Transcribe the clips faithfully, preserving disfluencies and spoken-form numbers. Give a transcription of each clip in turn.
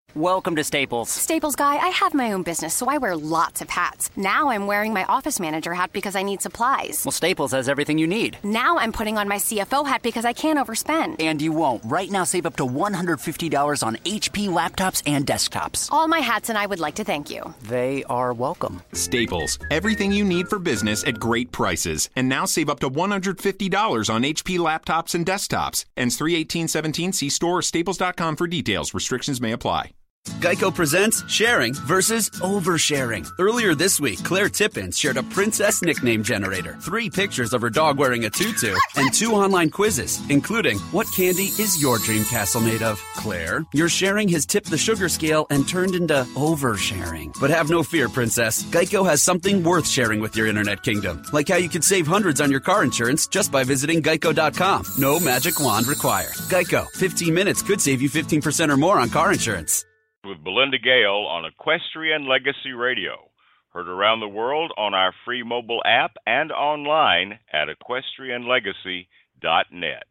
Welcome to Staples. Staples Guy, I have my own business, so I wear lots of hats. Now I'm wearing my office manager hat because I need supplies. Well, Staples has everything you need. Now I'm putting on my C F O hat because I can't overspend. And you won't. Right now, save up to one hundred fifty dollars on H P laptops and desktops. All my hats, and I would like to thank you. They are welcome. Staples. Everything you need for business at great prices. And now save up to one hundred fifty dollars on H P laptops and desktops. Ends three eighteen seventeen. See store or staples dot com for details. Restrictions may apply. Geico presents sharing versus oversharing. Earlier this week, Claire Tippins shared a princess nickname generator, three pictures of her dog wearing a tutu, and two online quizzes, including what candy is your dream castle made of? Claire, your sharing has tipped the sugar scale and turned into oversharing. But have no fear, princess. Geico has something worth sharing with your internet kingdom, like how you could save hundreds on your car insurance just by visiting geico dot com. No magic wand required. Geico, fifteen minutes could save you fifteen percent or more on car insurance. With Belinda Gale on Equestrian Legacy Radio. Heard around the world on our free mobile app and online at equestrian legacy dot net.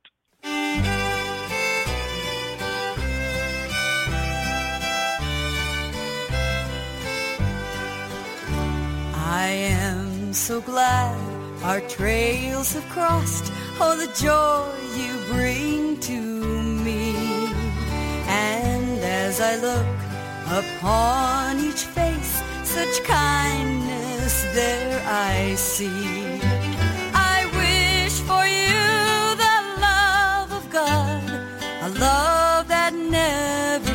I am so glad our trails have crossed. Oh, the joy you bring to me. And as I look upon each face, such kindness there I see. I wish for you the love of God, a love that never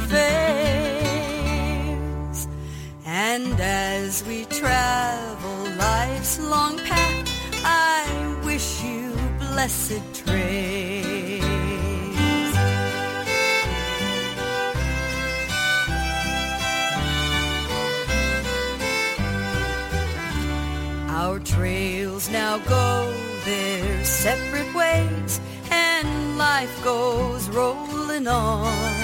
fails. And as we travel life's long path, I wish you blessed trails. Our trails now go their separate ways, and life goes rolling on.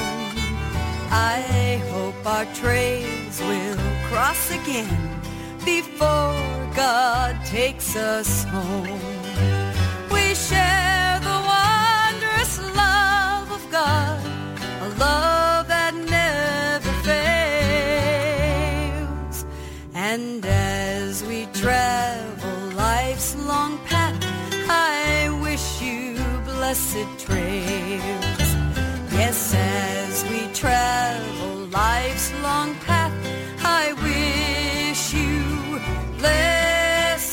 I hope our trails will cross again before God takes us home. We share the wondrous love of God, a love that never fails. And as we travel life's long path, I wish you blessed trails. Yes, as we travel life's long path, I wish you blessed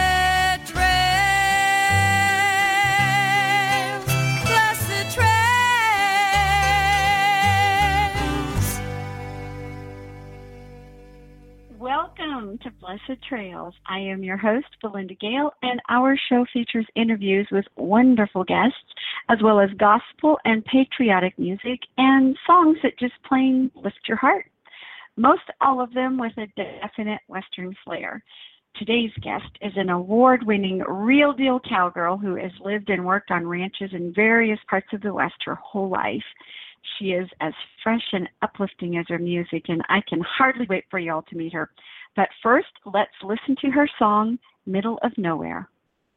trails. Blessed trails. Welcome to Blessed Trails. I am your host, Belinda Gale, and our show features interviews with wonderful guests, as well as gospel and patriotic music and songs that just plain lift your heart. Most all of them with a definite Western flair. Today's guest is an award-winning, real-deal cowgirl who has lived and worked on ranches in various parts of the West her whole life. She is as fresh and uplifting as her music, and I can hardly wait for y'all to meet her. But first, let's listen to her song, Middle of Nowhere.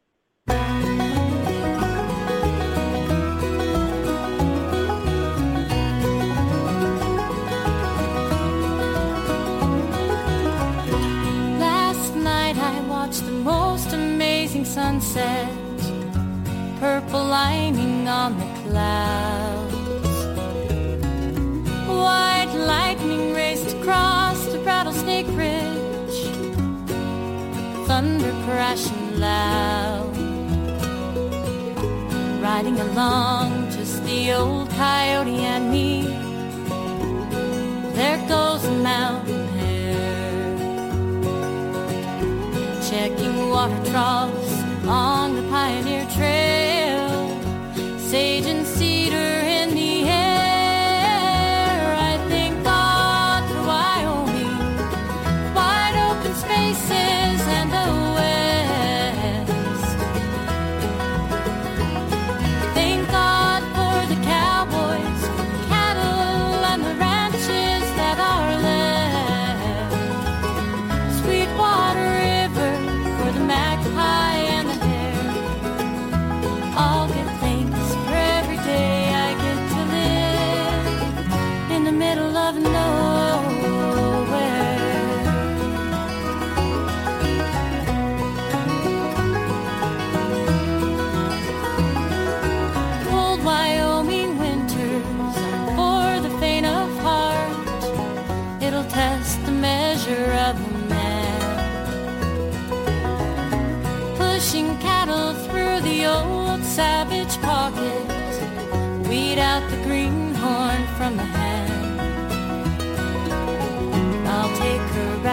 Last night I watched the most amazing sunset, purple lining on the clouds. White lightning raced across the Rattlesnake Ridge, thunder crashing loud. Riding along, just the old coyote and me. There goes a mountain hare, checking water troughs on the Pioneer Trail, sage and cedar in the air. Spaces and the West. Thank God for the cowboys, cattle, and the ranches that are left. Sweetwater River for the magpie and the hare.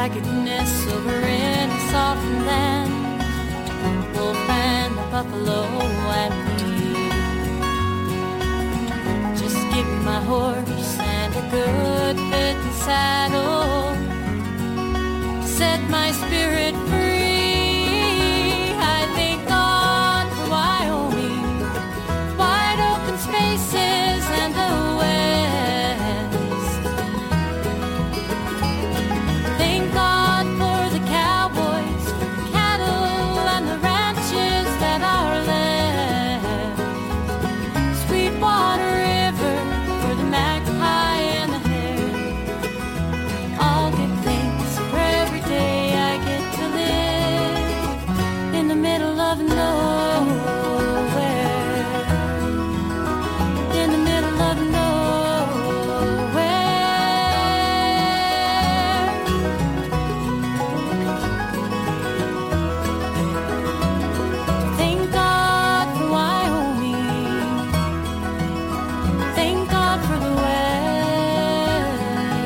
I could nestle over in a softened land, the wolf and the buffalo and me. Just give me my horse and a good fitting saddle, set my spirit free. I thank God for Wyoming, wide open spaces and the West. Thank God for the cowboys, for the cattle and the ranches that are left. Sweetwater River for the magpie and the hare. I'll give thanks for every day I get to live in the middle of nowhere. In the middle of nowhere. Thank God for Wyoming. Thank God for the West.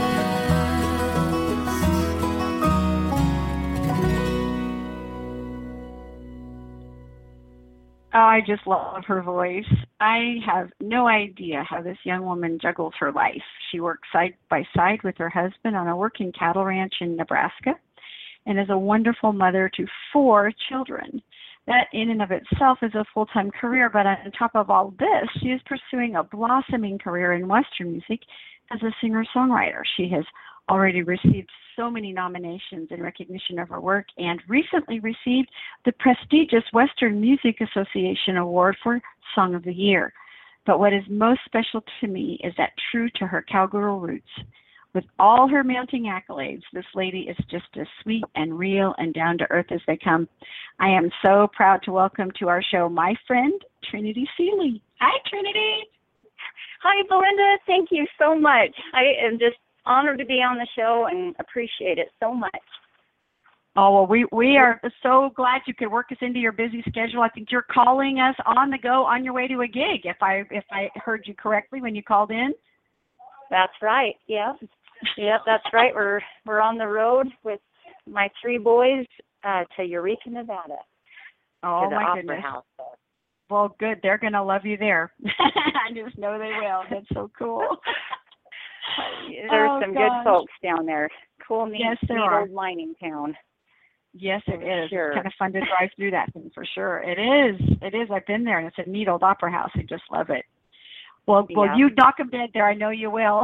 Oh, I just love her voice. I have no idea how this young woman juggles her life. She works side by side with her husband on a working cattle ranch in Nebraska and is a wonderful mother to four children. That in and of itself is a full-time career, but on top of all this, she is pursuing a blossoming career in Western music as a singer-songwriter. She has already received so many nominations in recognition of her work and recently received the prestigious Western Music Association Award for Song of the Year. But what is most special to me is that true to her cowgirl roots, with all her mounting accolades, this lady is just as sweet and real and down to earth as they come. I am so proud to welcome to our show my friend, Trinity Seeley. Hi, Trinity. Hi, Belinda. Thank you so much. I am just honored to be on the show and appreciate it so much. Oh, well, we, we are so glad you could work us into your busy schedule. I think you're calling us on the go on your way to a gig, if I if I heard you correctly when you called in. That's right. Yeah. Yeah, that's right. We're we're on the road with my three boys uh, to Eureka, Nevada. Oh, to the my Opera goodness. House. Well, good. They're going to love you there. I just know they will. That's so cool. There's Oh, some gosh. good folks down there. Cool, neat, Yes, there neat are. old mining town. Yes, it is. Sure. It's kind of fun to drive through that thing for sure. It is. It is. I've been there, and it's a neat old opera house. I just love it. Well, Yeah. well, you knock a bed there. I know you will.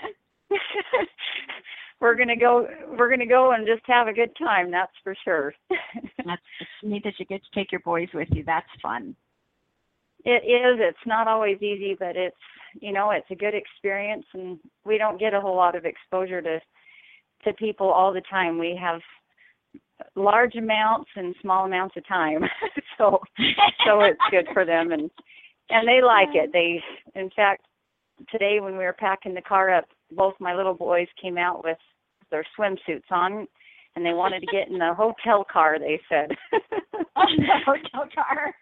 we're gonna go. We're gonna go and just have a good time. That's for sure. That's it's neat that you get to take your boys with you. That's fun. It is. It's not always easy, but it's, you know, it's a good experience, and we don't get a whole lot of exposure to to people all the time. We have large amounts and small amounts of time, so so it's good for them, and and they like it. They, in fact, today when we were packing the car up, both my little boys came out with their swimsuits on, and they wanted to get in the hotel car. They said. The hotel car.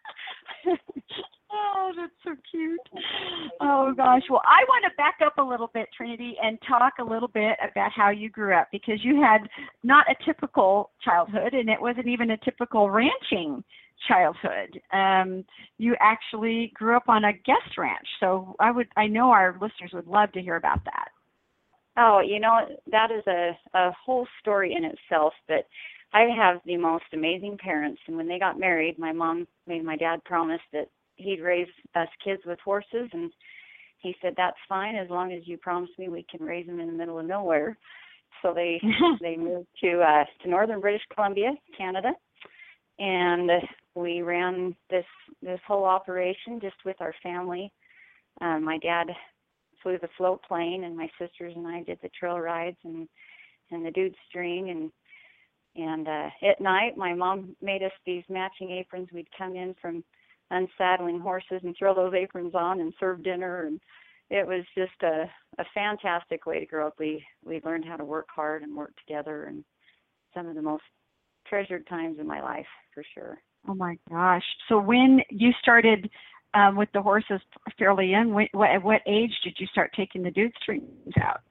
Oh, that's so cute. Oh, gosh. Well, I want to back up a little bit, Trinity, and talk a little bit about how you grew up, because you had not a typical childhood, and it wasn't even a typical ranching childhood. Um, you actually grew up on a guest ranch. So I would, I know our listeners would love to hear about that. Oh, you know, that is a, a whole story in itself, but I have the most amazing parents, and when they got married, my mom made my dad promise that he'd raise us kids with horses, and he said, that's fine, as long as you promise me we can raise them in the middle of nowhere. So they they moved to uh, to northern British Columbia, Canada, and we ran this this whole operation just with our family. Uh, my dad flew the float plane, and my sisters and I did the trail rides and and the dude string, and and uh, at night my mom made us these matching aprons. We'd come in from unsaddling horses and throw those aprons on and serve dinner, and it was just a, a fantastic way to grow up. We we learned how to work hard and work together, and some of the most treasured times in my life, for sure. Oh my gosh! So when you started um, with the horses fairly young, what, what at what age did you start taking the dude strings out?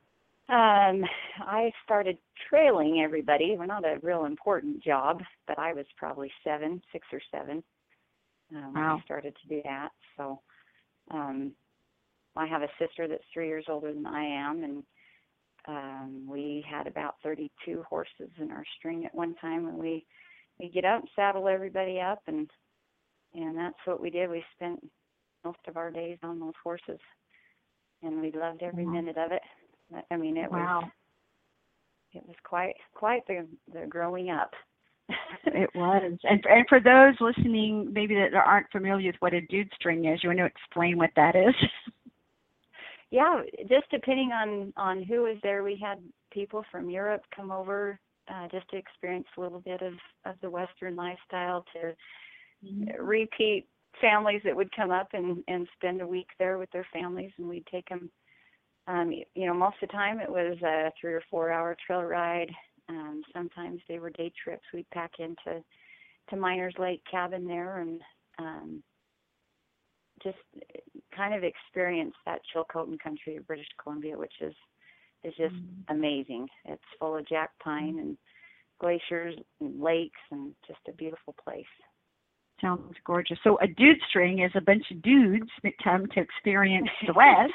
Um, I started trailing everybody. Well, not a real important job, but I was probably seven, six or seven um, when Wow. I started to do that. So um, I have a sister that's three years older than I am, and um, we had about thirty-two horses in our string at one time, and we we get up, saddle everybody up, and and that's what we did. We spent most of our days on those horses, and we loved every Wow. minute of it. I mean, it Wow. was it was quite quite the the growing up. It was. And and for those listening, maybe that aren't familiar with what a dude string is, you want to explain what that is? Yeah, just depending on on who was there, we had people from Europe come over uh, just to experience a little bit of of the Western lifestyle, to mm-hmm. repeat families that would come up and and spend a week there with their families, and we'd take them. Um, you know, most of the time it was a three or four hour trail ride. Um, sometimes they were day trips. We'd pack into to Miners Lake cabin there and um, just kind of experience that Chilcotin country of British Columbia, which is is just mm-hmm. amazing. It's full of jack pine and glaciers and lakes and just a beautiful place. Sounds gorgeous. So a dude string is a bunch of dudes that come to experience the West.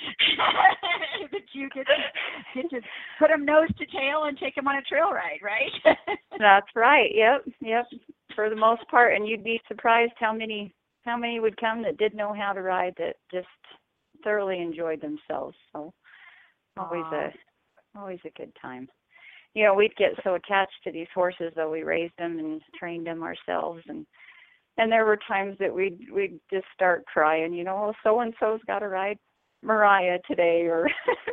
That you get to, get to put them nose to tail and take them on a trail ride, right? That's right. Yep, yep. For the most part, and you'd be surprised how many how many would come that did know how to ride, that just thoroughly enjoyed themselves. So always Aww. a always a good time. You know, we'd get so attached to these horses, though. We raised them and trained them ourselves, and and there were times that we'd we'd just start crying. You know, oh, so and so's got to ride Mariah today, or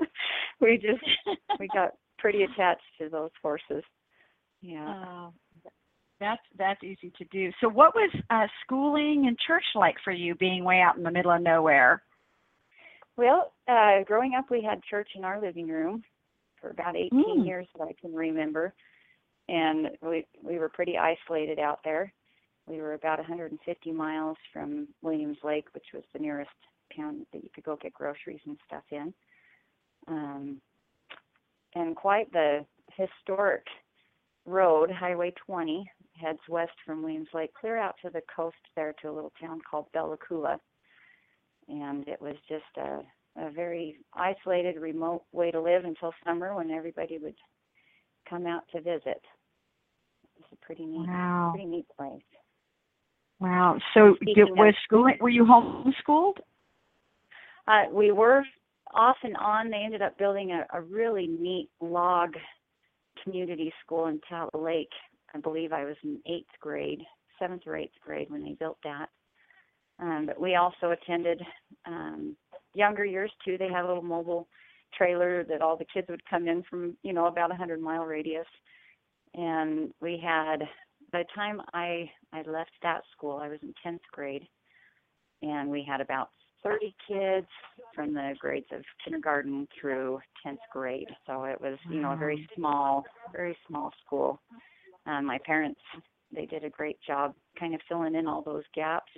we just we got pretty attached to those horses. Yeah, oh, that's that's easy to do. So, what was uh, schooling and church like for you, being way out in the middle of nowhere? Well, uh, growing up, we had church in our living room for about eighteen mm. years that I can remember, and we we were pretty isolated out there. We were about one hundred fifty miles from Williams Lake, which was the nearest town that you could go get groceries and stuff in. Um, and quite the historic road, Highway twenty, heads west from Williams Lake, clear out to the coast there to a little town called Bella Coola. And it was just a, a very isolated, remote way to live until summer, when everybody would come out to visit. It was a pretty neat, wow. pretty neat place. Wow. So did, was schooling, were you homeschooled? Uh, we were off and on. They ended up building a, a really neat log community school in Tattle Lake. I believe I was in eighth grade, seventh or eighth grade when they built that. Um, but we also attended um, younger years, too. They had a little mobile trailer that all the kids would come in from, you know, about a hundred mile radius. And we had, by the time I, I left that school, I was in tenth grade, and we had about thirty kids from the grades of kindergarten through tenth grade. So it was, you know, a very small, very small school. Um, my parents, they did a great job kind of filling in all those gaps.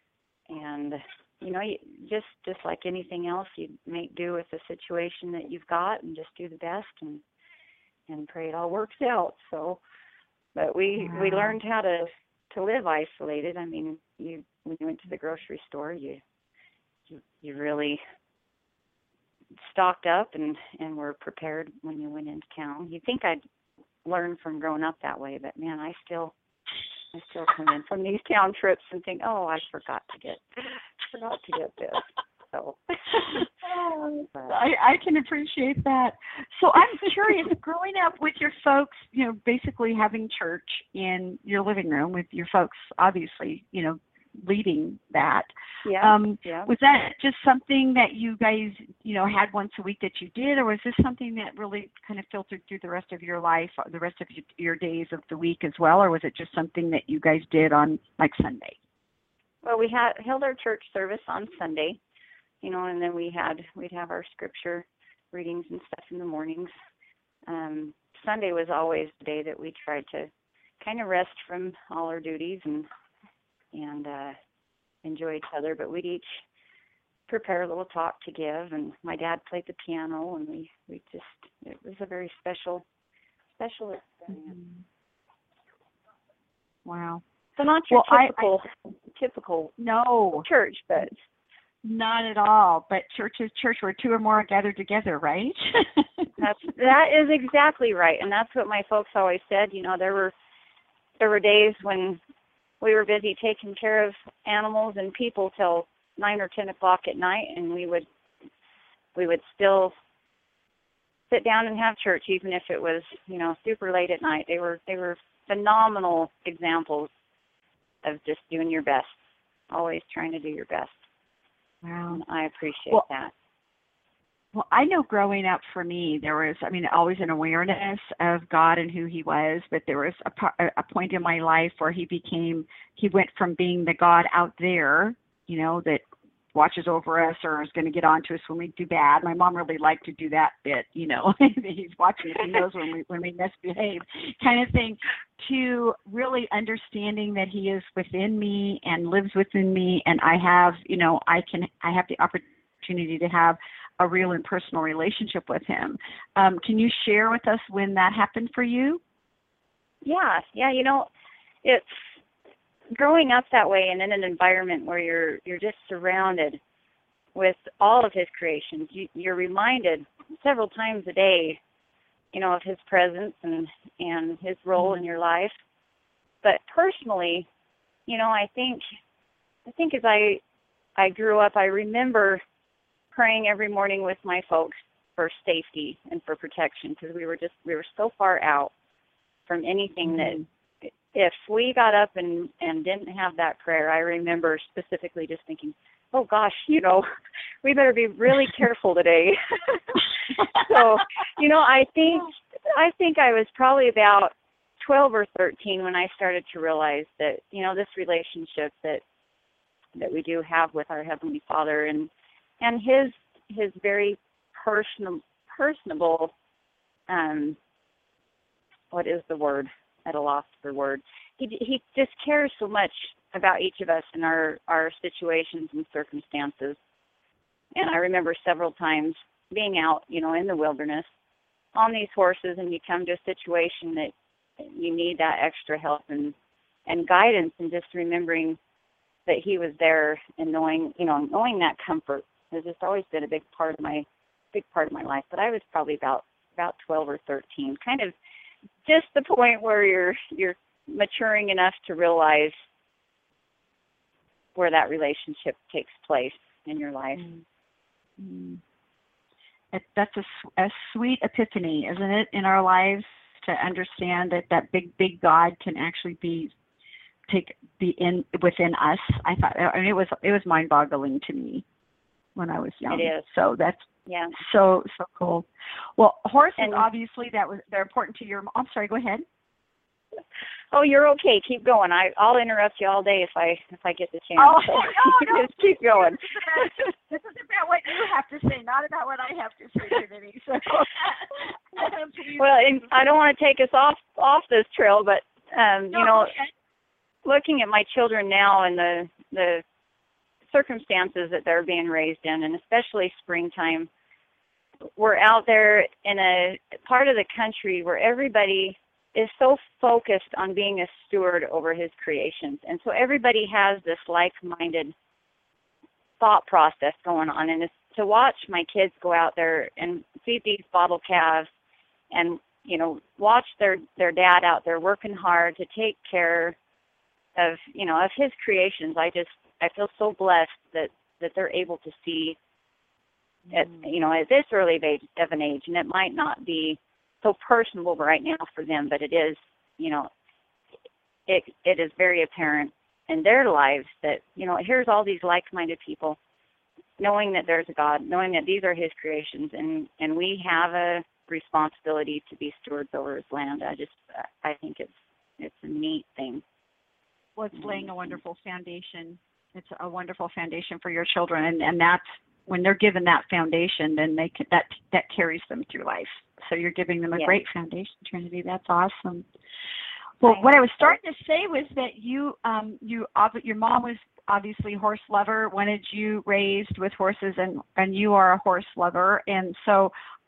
And, you know, you, just just like anything else, you make do with the situation that you've got and just do the best and and pray it all works out. So, but we wow. we learned how to, to live isolated. I mean, you when you went to the grocery store, you you, you really stocked up and, and were prepared when you went into town. You'd think I'd learn from growing up that way, but man, I still I still come in from these town trips and think, oh, I forgot to get forgot to get this. So I, I can appreciate that. So I'm curious, growing up with your folks, you know, basically having church in your living room with your folks, obviously, you know, leading that. Yeah, um, yeah. Was that just something that you guys, you know, had once a week that you did, or was this something that really kind of filtered through the rest of your life, the rest of your days of the week as well, or was it just something that you guys did on, like, Sunday? Well, we had held our church service on Sunday, you know, and then we had, we'd have our scripture readings and stuff in the mornings. Um, Sunday was always the day that we tried to kind of rest from all our duties and and uh, enjoy each other, but we'd each prepare a little talk to give, and my dad played the piano, and we, we just a very special, special experience. Mm-hmm. Wow. So not your well, typical, I, I, typical no church, but not at all. But church is church where two or more are gathered together, right? that's that is exactly right, and that's what my folks always said. You know, there were there were days when we were busy taking care of animals and people till nine or ten o'clock at night, and we would we would still sit down and have church, even if it was, you know, super late at night. They were they were phenomenal examples of just doing your best, always trying to do your best. Wow. And I appreciate well, that. Well, I know growing up for me, there was, I mean, always an awareness of God and who he was, but there was a, a point in my life where he became, he went from being the God out there, you know, that watches over us or is going to get on to us when we do bad. My mom really liked to do that bit, you know, he's watching us, he knows when we, when we misbehave kind of thing, to really understanding that he is within me and lives within me. And I have, you know, I can, I have the opportunity to have a real and personal relationship with him. Um, can you share with us when that happened for you? Yeah, yeah, you know, it's growing up that way and in an environment where you're you're just surrounded with all of his creations. You, you're reminded several times a day, you know, of his presence and, and his role in your life. But personally, you know, I think I think as I I grew up, I remember praying every morning with my folks for safety and for protection, because we were just we were so far out from anything mm-hmm. that if we got up and and didn't have that prayer, I remember specifically just thinking, oh gosh, you know, we better be really careful today. So, you know, I think I think I was probably about twelve or thirteen when I started to realize that, you know, this relationship that that we do have with our Heavenly Father and and his his very personal personable um what is the word? At a loss for words. He he just cares so much about each of us and our, our situations and circumstances. And I remember several times being out, you know, in the wilderness on these horses, and you come to a situation that you need that extra help and, and guidance, and just remembering that he was there and knowing, you know, knowing that comfort has just always been a big part of my big part of my life. But I was probably about about twelve or thirteen, kind of just the point where you're you're maturing enough to realize where that relationship takes place in your life. Mm-hmm. It, that's a, a sweet epiphany, isn't it, in our lives, to understand that that big, big God can actually be take be in within us. I thought, I mean, it was it was mind-boggling to me when I was young. It is. So that's yeah, so so cool. Well, horses, and, obviously, that was they're important to your. I'm sorry. Go ahead. Oh, you're okay. Keep going. I I'll interrupt you all day if I if I get the chance. Oh, so no, no. Just keep going. This is about what you have to say, not about what I have to say, Trinity. So, well, and I don't want to take us off off this trail, but um, no, you know, okay. looking at my children now and the the circumstances that they're being raised in, and especially springtime, we're out there in a part of the country where everybody is so focused on being a steward over his creations. And so everybody has this like-minded thought process going on. And it's to watch my kids go out there and feed these bottle calves and, you know, watch their, their dad out there working hard to take care of, you know, of his creations. I just, I feel so blessed that, that they're able to see at, you know, at this early of, age, of an age, and it might not be so personable right now for them, but it is, you know, it it is very apparent in their lives that, you know, here's all these like-minded people, knowing that there's a God, knowing that these are his creations, and, and we have a responsibility to be stewards over his land. I just, I think it's it's a neat thing. Well, it's laying a wonderful foundation. It's a wonderful foundation for your children, and, and that's, when they're given that foundation, then they can, that that carries them through life. So you're giving them a yes. great foundation, Trinity. That's awesome. Well, what I was starting to say was that you, um, you, your mom was obviously a horse lover, wanted you raised with horses, and, and you are a horse lover. And so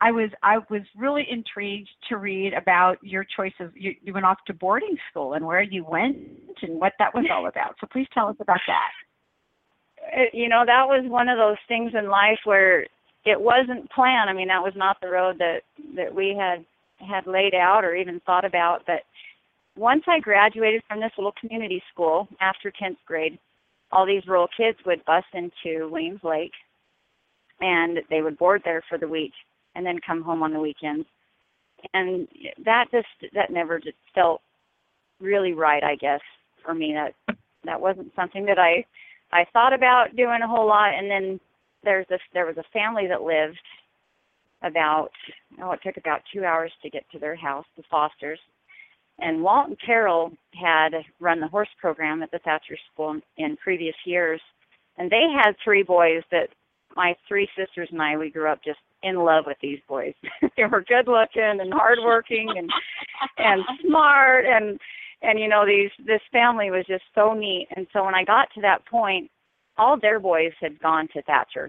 I was I was really intrigued to read about your choice of you, you went off to boarding school and where you went and what that was all about. So please tell us about that. It, you know, that was one of those things in life where it wasn't planned. I mean, that was not the road that, that we had had laid out or even thought about. But once I graduated from this little community school after tenth grade, all these rural kids would bus into Williams Lake, and they would board there for the week and then come home on the weekends. And that just, that never just felt really right, I guess, for me. That that wasn't something that I, I thought about doing a whole lot. And then there's this, there was a family that lived about, oh, it took about two hours to get to their house, the Fosters. And Walt and Carol had run the horse program at the Thatcher School in previous years. And they had three boys that my three sisters and I, we grew up just in love with these boys. They were good looking and hardworking and and smart and and you know these this family was just so neat. And so when I got to that point, all their boys had gone to Thatcher.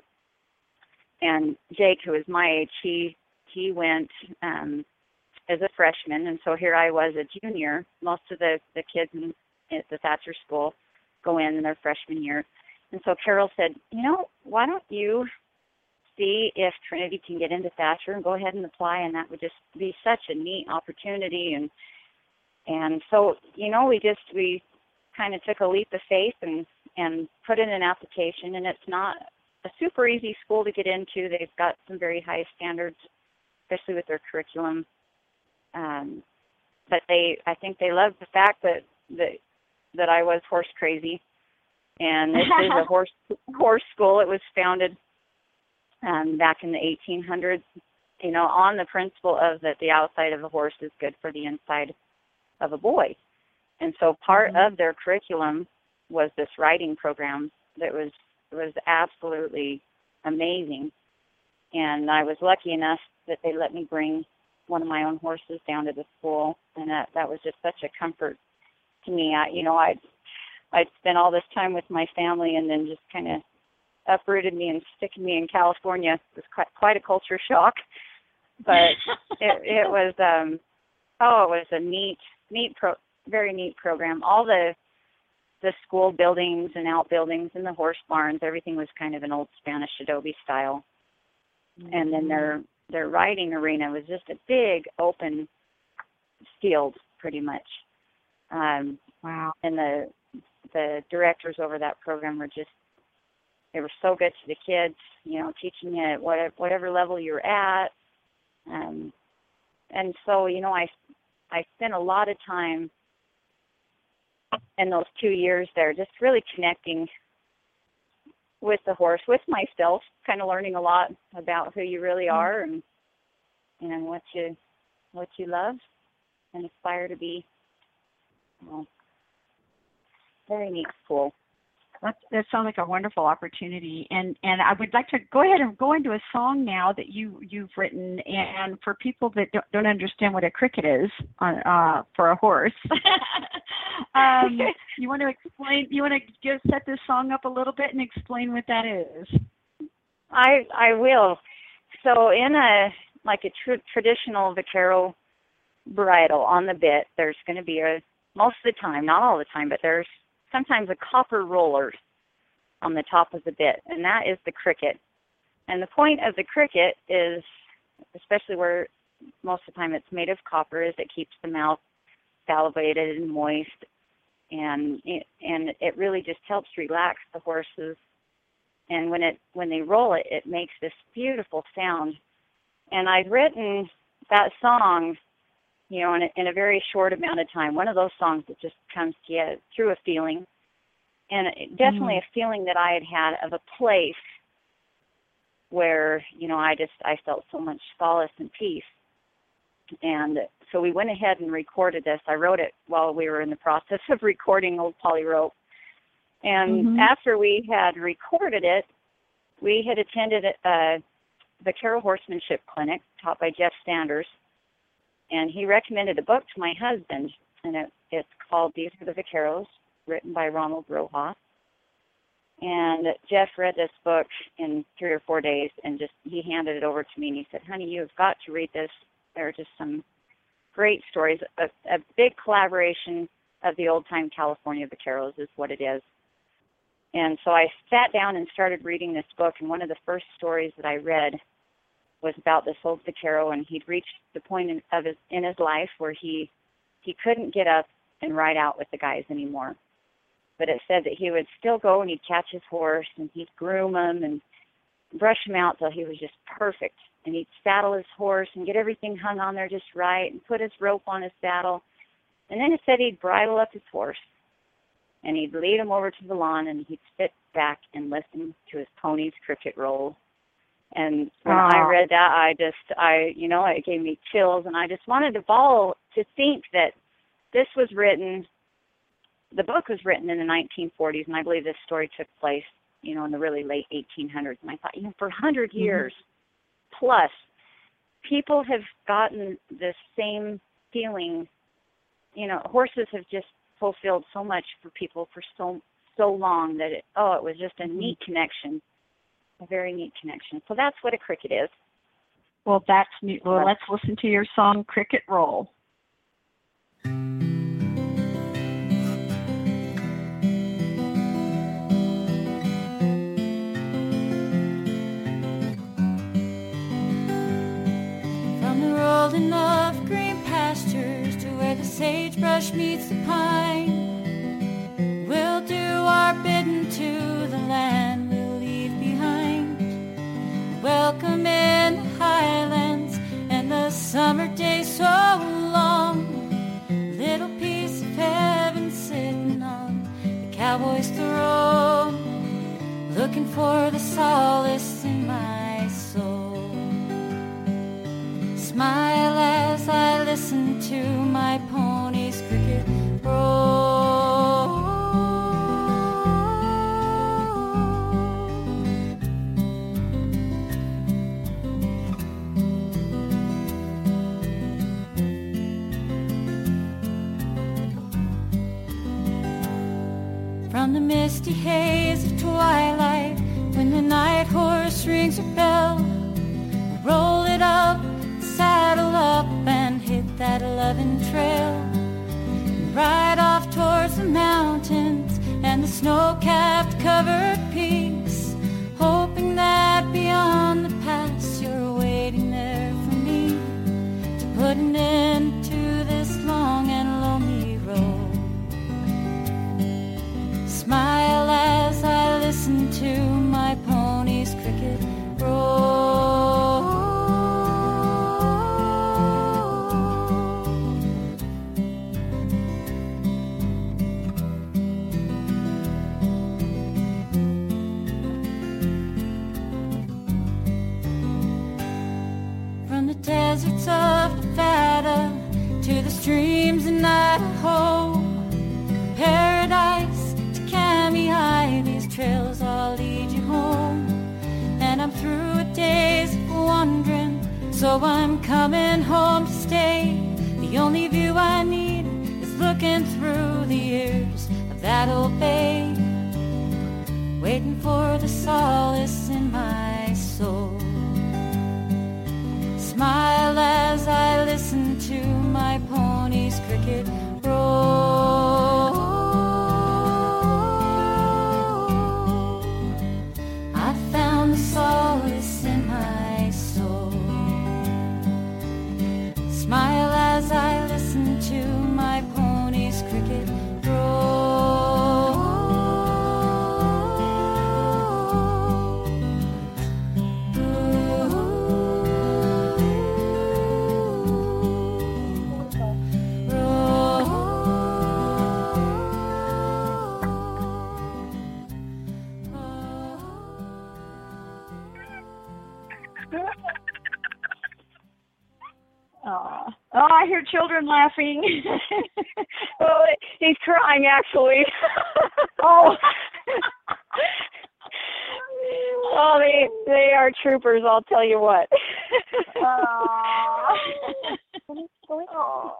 And Jake, who was my age, he he went um, as a freshman, and so here I was a junior. Most of the the kids in, at the Thatcher School go in in their freshman year. And so Carol said, you know, why don't you see if Trinity can get into Thatcher and go ahead and apply, and that would just be such a neat opportunity. And and so, you know, we just, we kind of took a leap of faith and, and put in an application, and it's not a super easy school to get into. They've got some very high standards, especially with their curriculum. Um, but they, I think they loved the fact that, that, that I was horse crazy. And this is a horse horse school. It was founded um, back in the eighteen hundreds, you know, on the principle of that the outside of a horse is good for the inside of a boy. And so part mm-hmm. of their curriculum was this riding program that was was absolutely amazing. And I was lucky enough that they let me bring one of my own horses down to the school, and that, that was just such a comfort to me. I, you know, I'd I'd spent all this time with my family, and then just kind of uprooted me and sticking me in California. It was quite, quite a culture shock, but it, it was, um, oh, it was a neat, neat, pro, very neat program. All the the school buildings and outbuildings and the horse barns, everything was kind of an old Spanish adobe style. Mm-hmm. And then their their riding arena was just a big open field, pretty much. Um, wow. And the the directors over that program were just, they were so good to the kids, you know, teaching you at whatever, whatever level you're at. Um, and so, you know, I, I spent a lot of time in those two years there just really connecting with the horse, with myself, kind of learning a lot about who you really are and and what you what you love and aspire to be. Well, very neat school. That, that sounds like a wonderful opportunity, and and I would like to go ahead and go into a song now that you you've written. And for people that don't, don't understand what a cricket is on uh, for a horse, um, you want to explain? You want to give set this song up a little bit and explain what that is? I I will. So in a like a tr- traditional vaquero bridle on the bit, there's going to be a, most of the time, not all the time, but there's sometimes a copper roller on the top of the bit, and that is the cricket. And the point of the cricket is, especially where most of the time it's made of copper, is it keeps the mouth salivated and moist, and it, and it really just helps relax the horses. And when it when they roll it, it makes this beautiful sound. And I've written that song, you know, in a, in a very short amount of time. One of those songs that just comes to you through a feeling, and it, definitely mm. a feeling that I had had of a place where, you know, I just, I felt so much solace and peace. And so we went ahead and recorded this. I wrote it while we were in the process of recording Old Polly Rope. And mm-hmm. after we had recorded it, we had attended a vaquero horsemanship clinic taught by Jeff Sanders. And he recommended a book to my husband, and it, it's called These Are the Vaqueros, written by Ronald Rojas. And Jeff read this book in three or four days, and just he handed it over to me, and he said, honey, you've got to read this. There are just some great stories. A, a big collaboration of the old-time California vaqueros is what it is. And so I sat down and started reading this book, and one of the first stories that I read was about this old vaquero, and he'd reached the point in, of his, in his life where he he couldn't get up and ride out with the guys anymore. But it said that he would still go and he'd catch his horse and he'd groom him and brush him out till he was just perfect. And he'd saddle his horse and get everything hung on there just right and put his rope on his saddle. And then it said he'd bridle up his horse and he'd lead him over to the lawn and he'd sit back and listen to his pony's cricket roll. And when Aww. I read that, I just, I, you know, it gave me chills, and I just wanted to bawl to think that this was written, the book was written in the nineteen forties, and I believe this story took place, you know, in the really late eighteen hundreds. And I thought, you know, for one hundred years mm-hmm. plus, people have gotten this same feeling, you know, horses have just fulfilled so much for people for so, so long that, it, oh, it was just a neat connection. A very neat connection. So that's what a cricket is. Well, that's neat. Well, let's listen to your song, Cricket Roll. From the rolling of green pastures to where the sagebrush meets the pine, we'll do our bidding to the land welcome in the highlands and the summer day so long. Little piece of heaven sitting on the cowboy's throne, looking for the solace in my soul. Smile as I listen to my pony's cricket roll. From the misty haze of twilight, when the night horse rings her bell, roll it up, saddle up, and hit that loving trail. And ride off towards the mountains and the snow-capped covered peaks, hoping that beyond the pass you're waiting there for me to put an end to this long and lonely road. Smile as I listen to my pony's cricket roll. From the deserts of Nevada to the streams in Idaho, paradise, high, these trails all lead you home. And I'm through a days of wandering, so I'm coming home to stay. The only view I need is looking through the years of that old bay, waiting for the solace in my soul. Smile as I listen to my pony's cricket roll. Solace in my soul. Smile as I listen to my pony's cricket roll. Oh, I hear children laughing. Well, he's crying, actually. Oh. Oh, they they are troopers, I'll tell you what. Oh. Oh.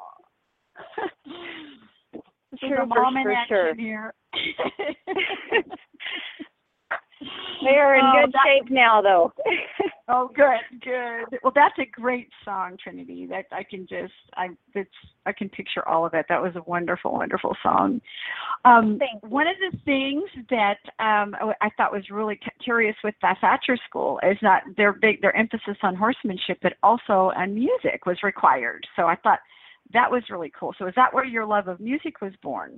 Troopers mom in for action sure. Here. They are in Oh, good that- shape now, though. Oh, good, good. Well, that's a great song, Trinity. That I can just, I, it's, I can picture all of it. That was a wonderful, wonderful song. Um, Thank you. one of the things that um, I thought was really curious with the Thatcher School is that their big, their emphasis on horsemanship, but also on music was required. So I thought that was really cool. So is that where your love of music was born?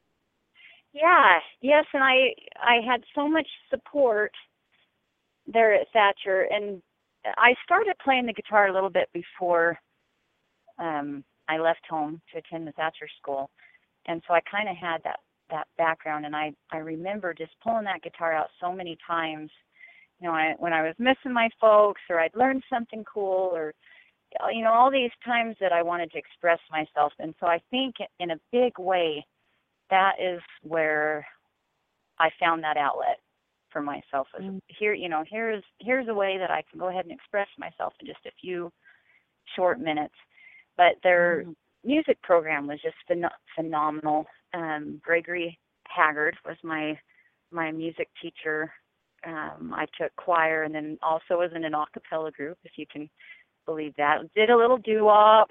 Yeah, yes, and I I had so much support there at Thatcher, and I started playing the guitar a little bit before um, I left home to attend the Thatcher School, and so I kind of had that that background, and I I remember just pulling that guitar out so many times, you know, I, when I was missing my folks, or I'd learned something cool, or you know, all these times that I wanted to express myself, and so I think in a big way, that is where I found that outlet for myself. Is Mm. here, you know, here's here's a way that I can go ahead and express myself in just a few short minutes. But their Mm. music program was just phen- phenomenal. Um, Gregory Haggard was my my music teacher. Um, I took choir, and then also was in an a cappella group, if you can believe that. Did a little doo-wop.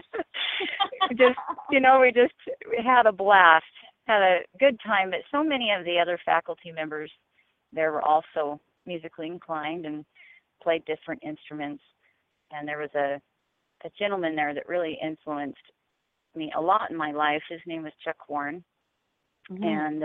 just, you know, we just we had a blast, had a good time. But so many of the other faculty members there were also musically inclined and played different instruments. And there was a, a gentleman there that really influenced me a lot in my life. His name was Chuck Warren. Mm-hmm. And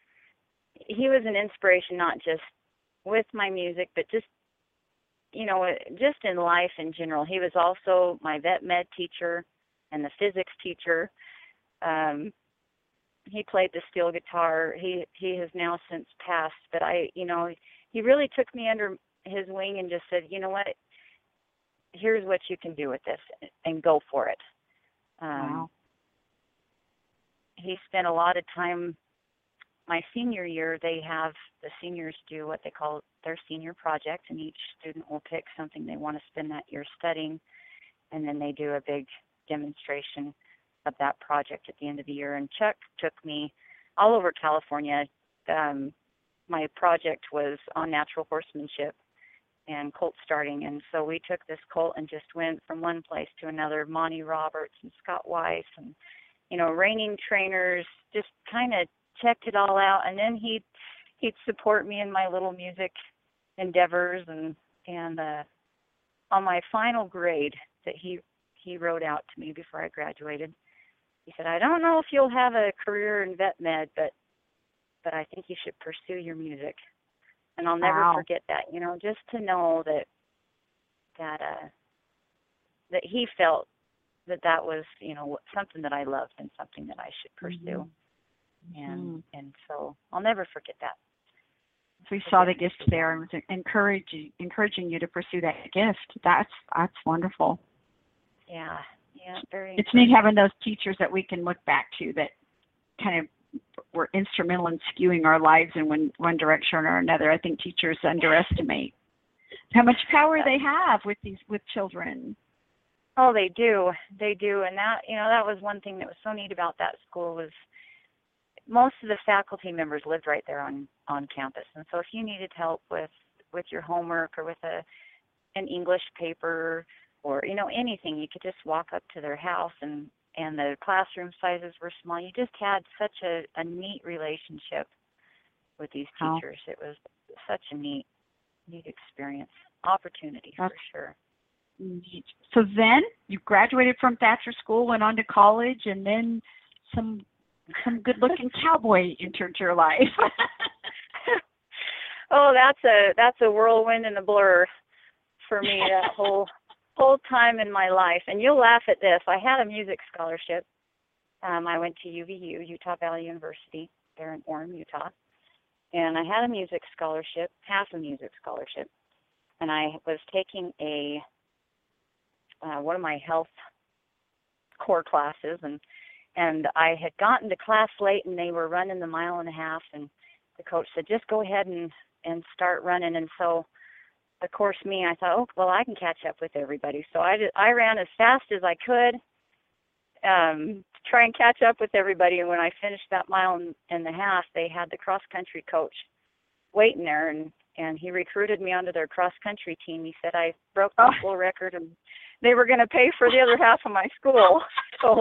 he was an inspiration, not just with my music, but just, you know, just in life in general. He was also my vet med teacher and the physics teacher. Um, he played the steel guitar. He he has now since passed, but I, you know, he really took me under his wing and just said, you know what, here's what you can do with this, and go for it. Um, wow. He spent a lot of time. My senior year, they have the seniors do what they call their senior project, and each student will pick something they want to spend that year studying, and then they do a big demonstration of that project at the end of the year. And Chuck took me all over California. Um, my project was on natural horsemanship and colt starting, and so we took this colt and just went from one place to another. Monty Roberts and Scott Weiss and, you know, reining trainers, just kind of checked it all out, and then he'd he'd support me in my little music endeavors. And and uh, on my final grade that he he wrote out to me before I graduated, he said, "I don't know if you'll have a career in vet med, but but I think you should pursue your music." And I'll never wow. forget that. You know, just to know that that uh, that he felt that that was, you know, something that I loved and something that I should pursue. Mm-hmm. And mm. and so I'll never forget that. So you saw the gift there and was encouraging encouraging you to pursue that gift. That's that's wonderful. Yeah, yeah, very. It's neat having those teachers that we can look back to that kind of were instrumental in skewing our lives in one one direction or another. I think teachers underestimate how much power they have with these with children. Oh, they do, they do, and that you know that was one thing that was so neat about that school was. Most of the faculty members lived right there on, on campus. And so if you needed help with, with your homework or with a an English paper or, you know, anything, you could just walk up to their house, and, and the classroom sizes were small. You just had such a, a neat relationship with these teachers. Oh. It was such a neat, neat experience, opportunity That's for sure. Neat. So then you graduated from Thatcher School, went on to college, and then some... some good-looking cowboy entered your life. Oh, that's a that's a whirlwind and a blur for me, that whole whole time in my life. And you'll laugh at this. I had a music scholarship. Um, I went to U V U, Utah Valley University, there in Orem, Utah. And I had a music scholarship, half a music scholarship. And I was taking a uh, one of my health core classes, and And I had gotten to class late, and they were running the mile and a half, and the coach said, just go ahead and, and start running. And so, of course, me, I thought, oh, well, I can catch up with everybody. So I, just, I ran as fast as I could um, to try and catch up with everybody. And when I finished that mile and, and a half, they had the cross-country coach waiting there, and and he recruited me onto their cross country team. He said I broke the Oh. school record, and they were going to pay for the other half of my school. So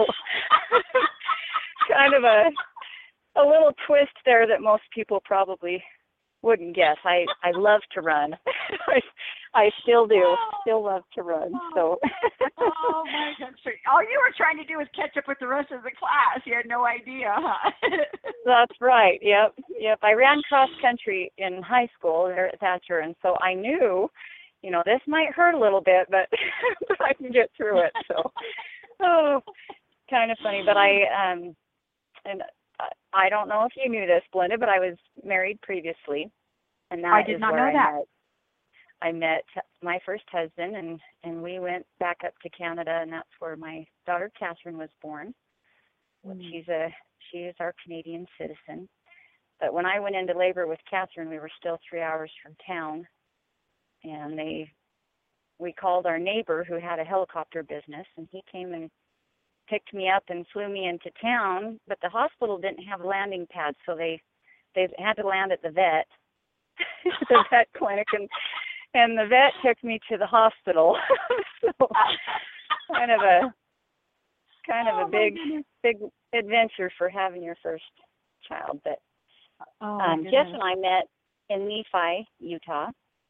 kind of a a little twist there that most people probably wouldn't guess. I I love to run. I I still do. Still love to run. So. Oh my goodness! So all you were trying to do was catch up with the rest of the class. You had no idea, huh? That's right. Yep. Yep. I ran cross country in high school there at Thatcher, and so I knew, you know, this might hurt a little bit, but, but I can get through it. So, oh, kind of funny. But I um, and I don't know if you knew this, Belinda, but I was married previously, and that I did is not where know I that. met. I met my first husband, and, and we went back up to Canada, and that's where my daughter Catherine was born. Mm. She's a she is our Canadian citizen. But when I went into labor with Catherine, we were still three hours from town, and they we called our neighbor who had a helicopter business, and he came and picked me up and flew me into town. But the hospital didn't have a landing pad, so they they had to land at the vet, the vet clinic, and. And the vet took me to the hospital. So kind of a kind of oh a big goodness. big adventure for having your first child. But oh um, Jeff and I met in Nephi, Utah,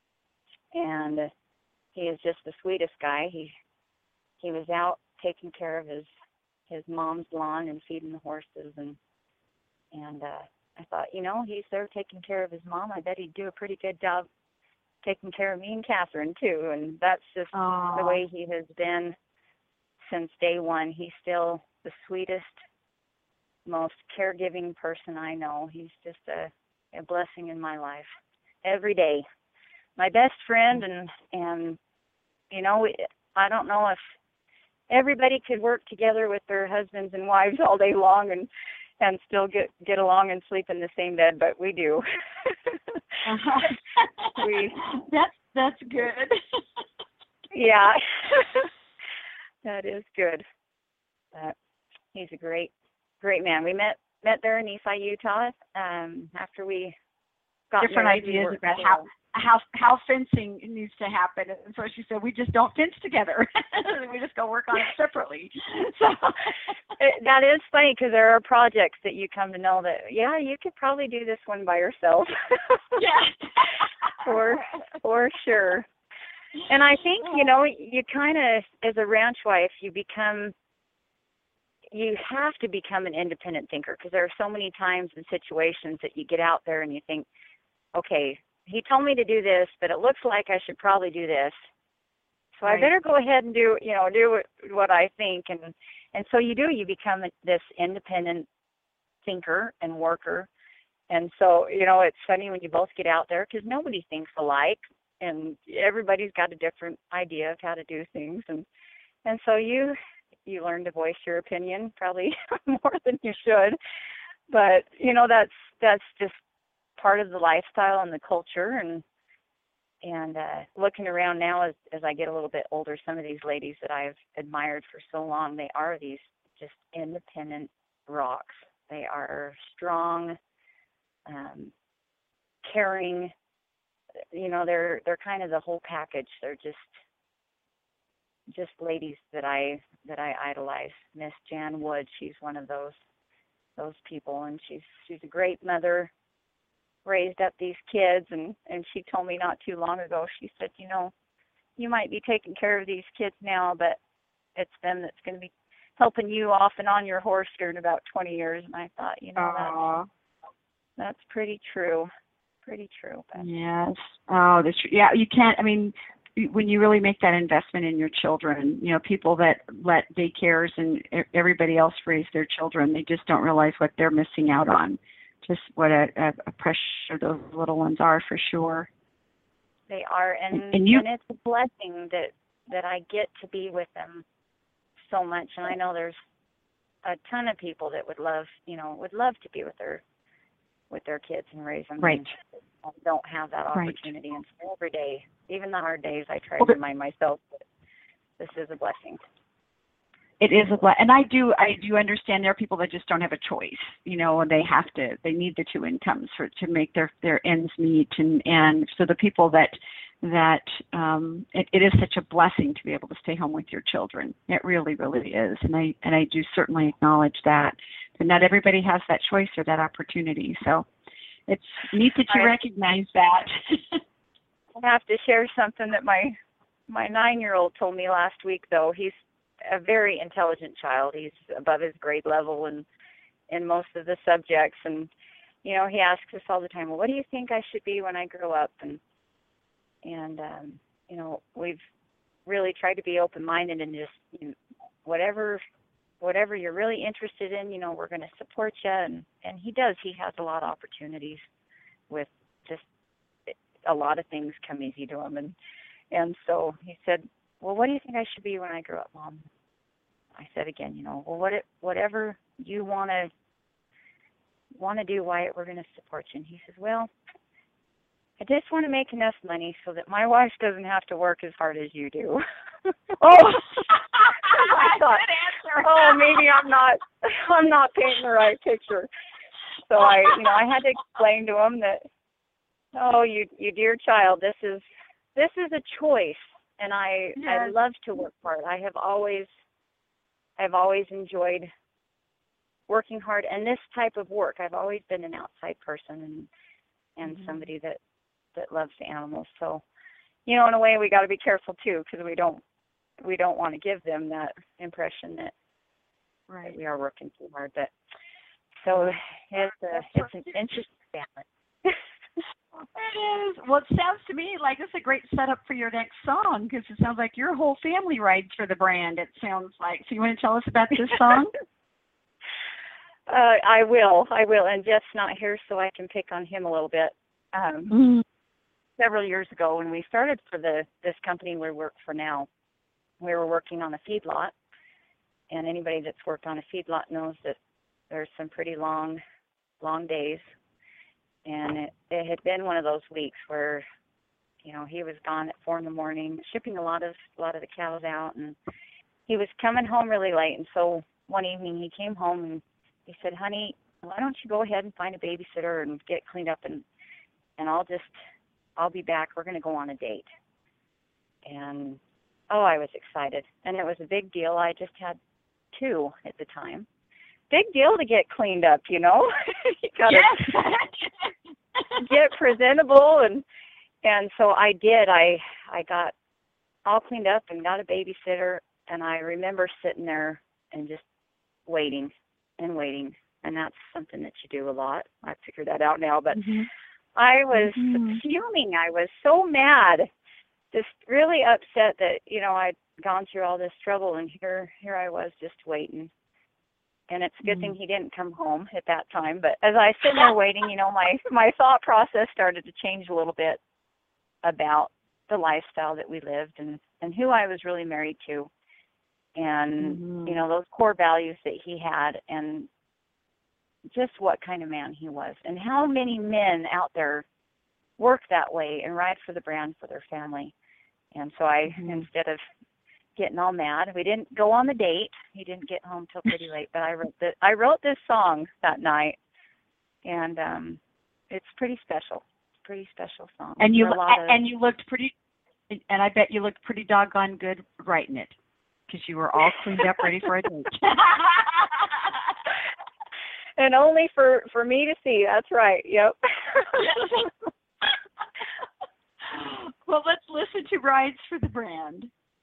and uh, he is just the sweetest guy. He he was out taking care of his his mom's lawn and feeding the horses, and and uh, I thought, you know, he's there taking care of his mom. I bet he'd do a pretty good job taking care of me and Catherine too, and that's just Aww. the way he has been since day one. He's still the sweetest, most caregiving person I know. He's just a, a blessing in my life every day. My best friend, and and you know, I don't know if everybody could work together with their husbands and wives all day long and and still get get along and sleep in the same bed, but we do. uh-huh. we that's that's good. Yeah. That is good. But he's a great great man. We met met there in Nephi, Utah. Um, after we got different married, ideas we about how how how fencing needs to happen, and so she said we just don't fence together. We just go work on it separately. So it, that is funny, because there are projects that you come to know that yeah, you could probably do this one by yourself. Yeah. for for sure. And I think, you know, you kind of, as a ranch wife, you become, you have to become an independent thinker, because there are so many times and situations that you get out there and you think, okay, he told me to do this, but it looks like I should probably do this. So right. I better go ahead and do, you know, do what, what I think. And, and so you do, you become this independent thinker and worker. And so, you know, it's funny when you both get out there, because nobody thinks alike. And everybody's got a different idea of how to do things, and and so you you learn to voice your opinion probably more than you should, but you know that's that's just part of the lifestyle and the culture. And and uh, looking around now as as I get a little bit older, some of these ladies that I've admired for so long, they are these just independent rocks. They are strong, um, caring. You know, they're they're kind of the whole package. They're just just ladies that I that I idolize. Miss Jan Wood, she's one of those those people, and she's she's a great mother. Raised up these kids, and and she told me not too long ago. She said, you know, you might be taking care of these kids now, but it's them that's going to be helping you off and on your horse here in about twenty years. And I thought, you know, that's, that's pretty true. Pretty true. But. Yes. Oh, that's true. Yeah, you can't, I mean, when you really make that investment in your children, you know, people that let daycares and everybody else raise their children, they just don't realize what they're missing out on. Just what a, a, a pressure those little ones are, for sure. They are, and, and, you, and it's a blessing that, that I get to be with them so much. And I know there's a ton of people that would love, you know, would love to be with their with their kids and raise them. Right. And don't have that opportunity. Right. And so every day, even the hard days, I try well, to remind myself that this is a blessing. it is a ble- and I do I do understand there are people that just don't have a choice. You know, they have to they need the two incomes for to make their their ends meet, and and so the people that that um, it, it is such a blessing to be able to stay home with your children. It really really is, and I and I do certainly acknowledge that. But not everybody has that choice or that opportunity. So it's neat that you I, recognize that. I have to share something that my my nine-year-old told me last week. Though he's a very intelligent child. He's above his grade level in, in most of the subjects. And, you know, he asks us all the time, well, what do you think I should be when I grow up? And, and um, you know, we've really tried to be open-minded and just, you know, whatever whatever you're really interested in, you know, we're going to support you. And, and he does. He has a lot of opportunities with just a lot of things come easy to him. And, and so he said, well, what do you think I should be when I grow up, Mom? I said again, you know, well, what it, whatever you want to want to do, Wyatt, we're going to support you. And he says, well, I just want to make enough money so that my wife doesn't have to work as hard as you do. Oh, I thought, good answer. Oh, maybe I'm not, I'm not painting the right picture. So I, you know, I had to explain to him that, oh, you, you dear child, this is, this is a choice. And I, yes. I love to work hard. I have always, I've always enjoyed working hard, and this type of work. I've always been an outside person and and mm-hmm. somebody that, that loves animals. So, you know, in a way, we got to be careful too, because we don't we don't want to give them that impression that, right. that we are working too hard. But so it's a, it's an interesting balance. It is. Well, it sounds to me like it's a great setup for your next song, because it sounds like your whole family rides for the brand, it sounds like. So you want to tell us about this song? uh, I will. I will. And Jeff's not here, so I can pick on him a little bit. Um, mm-hmm. Several years ago, when we started for the this company we work for now, we were working on a feedlot. And anybody that's worked on a feedlot knows that there's some pretty long, long days. And it, it had been one of those weeks where, you know, he was gone at four in the morning, shipping a lot of a lot of the cows out, and he was coming home really late. And so one evening he came home and he said, "Honey, why don't you go ahead and find a babysitter and get cleaned up, and and I'll just I'll be back. We're going to go on a date." And oh, I was excited, and it was a big deal. I just had two at the time. Big deal to get cleaned up, you know. You gotta yes. get presentable, and and so I did. I I got all cleaned up and got a babysitter, and I remember sitting there and just waiting and waiting, and that's something that you do a lot. I figured that out now, but mm-hmm. I was mm-hmm. fuming. I was so mad, just really upset that, you know, I'd gone through all this trouble, and here here I was just waiting. And it's a good mm-hmm. thing he didn't come home at that time. But as I sit there waiting, you know, my, my thought process started to change a little bit about the lifestyle that we lived and, and who I was really married to. And, mm-hmm. you know, those core values that he had, and just what kind of man he was. And how many men out there work that way and ride for the brand for their family. And so I, mm-hmm. instead of getting all mad, we didn't go on the date. He didn't get home till pretty late, but I wrote the, I wrote this song that night, and um, it's pretty special. It's a pretty special song. And you of, and you looked pretty, and I bet you looked pretty doggone good writing it, because you were all cleaned up, ready for a date. And only for for me to see. That's right. Yep. Well, let's listen to "Rides for the Brand."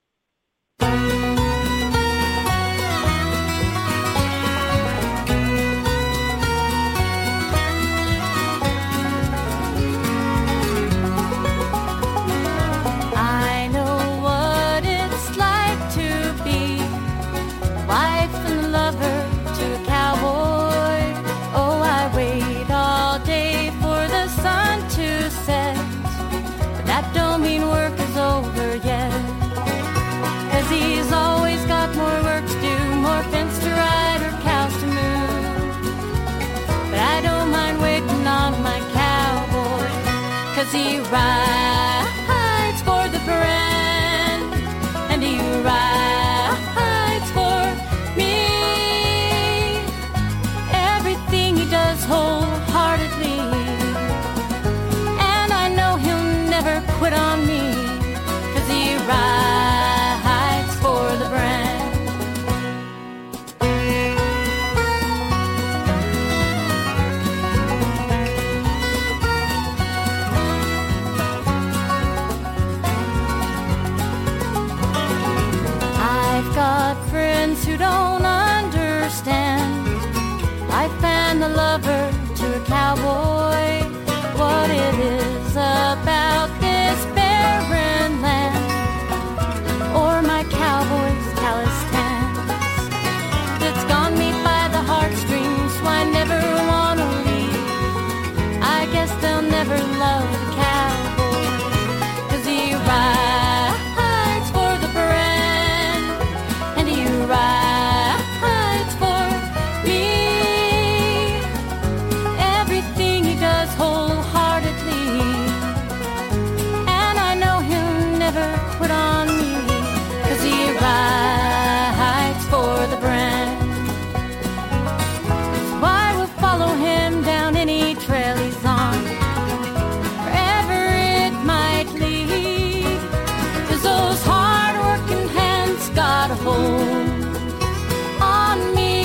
I know what it's like to be a wife and a lover to a cowboy. Oh, I wait all day for the sun to set, but that don't mean work is over yet. He's always got more work to do, more fence to ride or cows to move. But I don't mind waiting on my cowboy, 'cause he rides for the brand, and he rides for understand life and the lover to a cowboy. What it is about this barren land, or my cowboy's callous hands, that's gone me by the heartstrings, so I never want to leave. I guess they'll never love a cowboy, 'cause he rides for the brand, and he rides for me. Everything he does wholeheartedly, and I know he'll never quit on me, 'cause he rides for the brand. That's why we'll follow him down any trail he's on, wherever it might lead, 'cause those hard-working hands got a hold on me.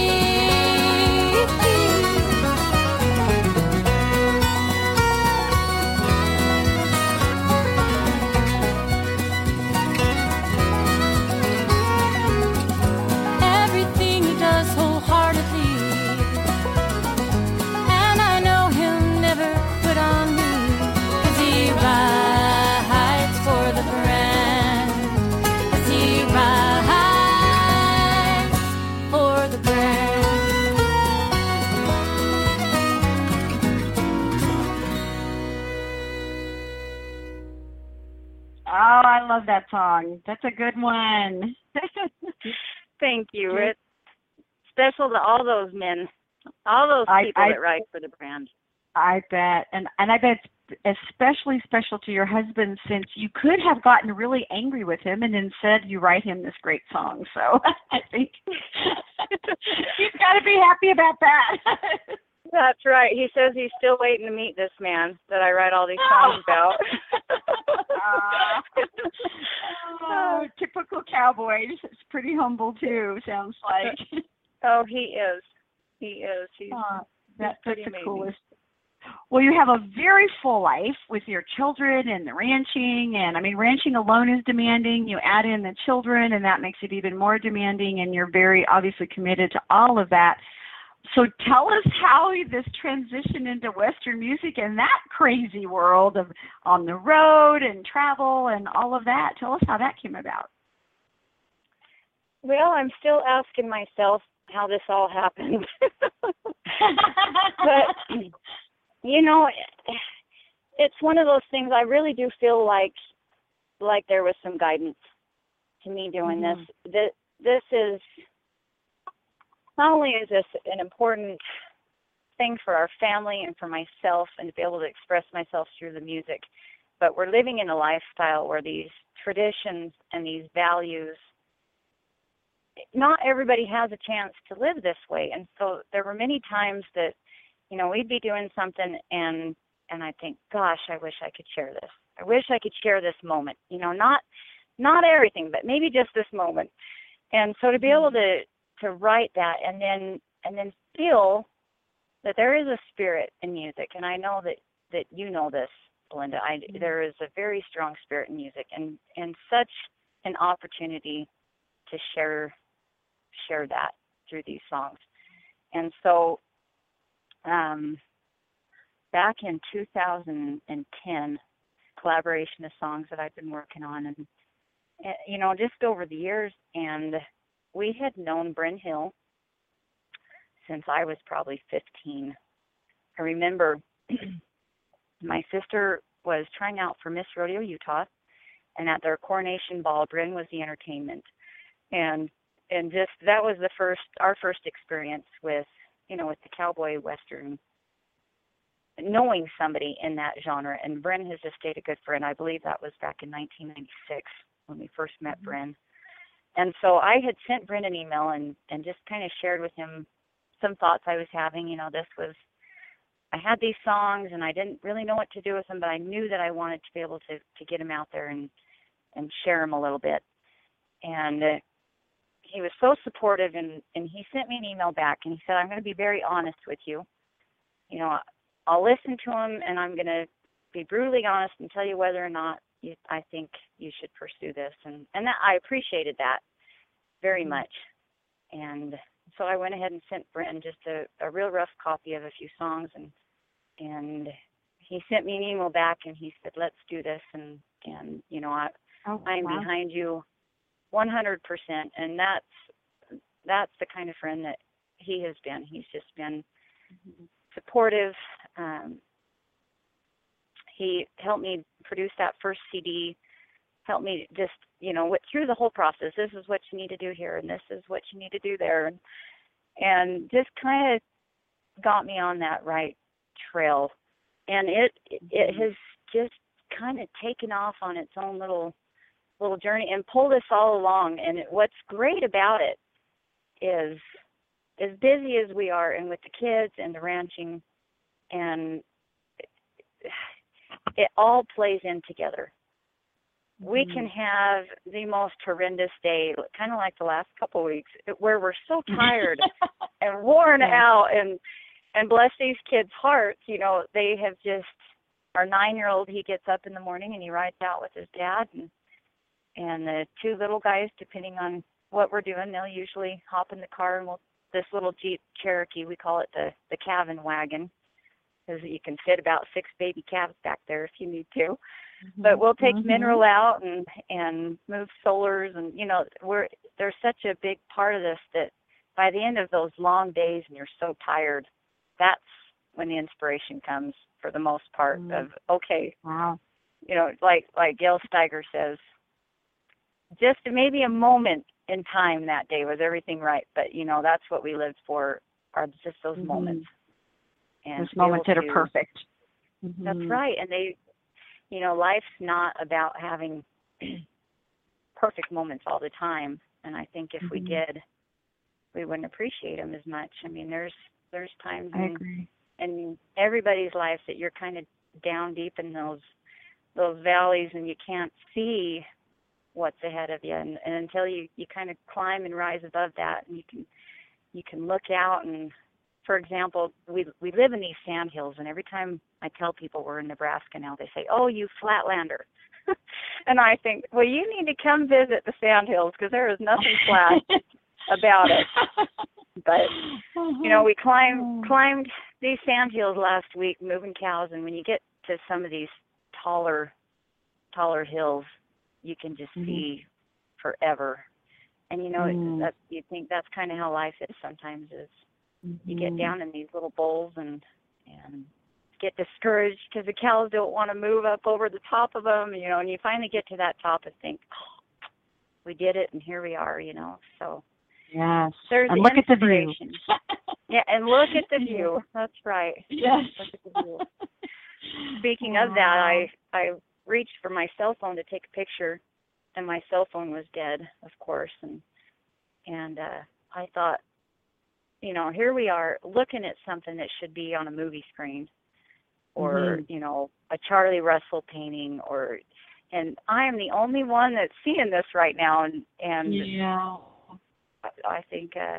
Everything he does wholeheartedly, and I know he'll never quit on me, 'cause he rides for the brand, 'cause he rides for the brand. Oh, I love that song. That's a good one. Thank you. Yes. It's special to all those men, all those I- people I- that ride for the brand. I bet. And and I bet it's especially special to your husband, since you could have gotten really angry with him and instead you write him this great song. So I think he's got to be happy about that. That's right. He says he's still waiting to meet this man that I write all these songs about. Aw. Oh, typical cowboy. It's pretty humble too, sounds like. Oh, he is. He is. He's, Aw, he's that, pretty that's the amazing. coolest. Well, you have a very full life with your children and the ranching, and I mean, ranching alone is demanding. You add in the children, and that makes it even more demanding, and you're very obviously committed to all of that. So tell us how this transition into Western music and that crazy world of on the road and travel and all of that. Tell us how that came about. Well, I'm still asking myself how this all happened. But, you know, it's one of those things. I really do feel like like there was some guidance to me doing Mhm. this. This, this is, not only is this an important thing for our family and for myself and to be able to express myself through the music, but we're living in a lifestyle where these traditions and these values, not everybody has a chance to live this way. And so there were many times that, you know, we'd be doing something and and I think, gosh, I wish I could share this. I wish I could share this moment. You know, not not everything, but maybe just this moment. And so to be able to to write that and then and then feel that there is a spirit in music, and I know that, that you know this, Belinda. I, mm-hmm. There is a very strong spirit in music, and, and such an opportunity to share share that through these songs. And so um, back in two thousand ten, collaboration of songs that I've been working on, and, you know, just over the years, and we had known Bryn Hill since I was probably fifteen. I remember my sister was trying out for Miss Rodeo Utah, and at their coronation ball, Bryn was the entertainment. And and just that was the first our first experience with, you know, with the cowboy western, knowing somebody in that genre. And Bryn has just stayed a good friend. I believe that was back in nineteen ninety-six when we first met mm-hmm. Bryn. And so I had sent Bryn an email and, and just kind of shared with him some thoughts I was having. You know, this was, I had these songs and I didn't really know what to do with them, but I knew that I wanted to be able to, to get them out there and, and share them a little bit. And uh, he was so supportive, and, and he sent me an email back, and he said, I'm going to be very honest with you. You know, I'll listen to him, and I'm going to be brutally honest and tell you whether or not you, I think you should pursue this. And, and that, I appreciated that very much. and so I went ahead and sent Brenton just a, a real rough copy of a few songs, and and he sent me an email back, and he said, let's do this, and, and you know, I, oh, I'm wow. behind you one hundred percent, and that's, that's the kind of friend that he has been. He's just been mm-hmm. supportive. Um, he helped me produce that first C D, helped me just, you know, went through the whole process. This is what you need to do here, and this is what you need to do there, and, and just kind of got me on that right trail. And it it has just kind of taken off on its own little little journey and pulled us all along. And it, what's great about it is, as busy as we are, and with the kids and the ranching, and it, it all plays in together. Mm-hmm. We can have the most horrendous day, kind of like the last couple of weeks, where we're so tired and worn yeah. out, and And bless these kids' hearts, you know, they have just, our nine-year-old, he gets up in the morning and he rides out with his dad, and and the two little guys, depending on what we're doing, they'll usually hop in the car, and we'll, this little Jeep Cherokee, we call it the, the cabin wagon, because you can fit about six baby calves back there if you need to. Mm-hmm. But we'll take mm-hmm. Mineral out and, and move solars, and, you know, we're there's such a big part of this that by the end of those long days and you're so tired, that's when the inspiration comes for the most part mm. of, okay, wow. you know, like like Gail Steiger says, just maybe a moment in time that day was everything right. But, you know, that's what we lived for, are just those mm-hmm. moments. And those moments that are perfect. Mm-hmm. That's right. And they, you know, life's not about having perfect moments all the time. And I think if mm-hmm. we did, we wouldn't appreciate them as much. I mean, there's, There's times in, in everybody's life that you're kind of down deep in those those valleys, and you can't see what's ahead of you. And, and until you, you kind of climb and rise above that, and you can you can look out. And for example, we we live in these sand hills, and every time I tell people we're in Nebraska now, they say, "Oh, you flatlander," and I think, well, you need to come visit the sand hills, because there is nothing flat about it. But, you know, we climbed, climbed these sand hills last week, moving cows, and when you get to some of these taller, taller hills, you can just mm-hmm. see forever. And, you know, mm. that, you think that's kind of how life is sometimes, is mm-hmm. you get down in these little bowls and, and get discouraged because the cows don't want to move up over the top of them, you know, and you finally get to that top and think, oh, we did it, and here we are, you know, so. Yes. There's and look at the view. Yeah, and look at the view. That's right. Yes. Look at the view. Speaking wow. of that, I I reached for my cell phone to take a picture, and my cell phone was dead, of course, and and uh, I thought, you know, here we are looking at something that should be on a movie screen, or mm-hmm. you know, a Charlie Russell painting, or, and I am the only one that's seeing this right now, and and. Yeah. I think uh,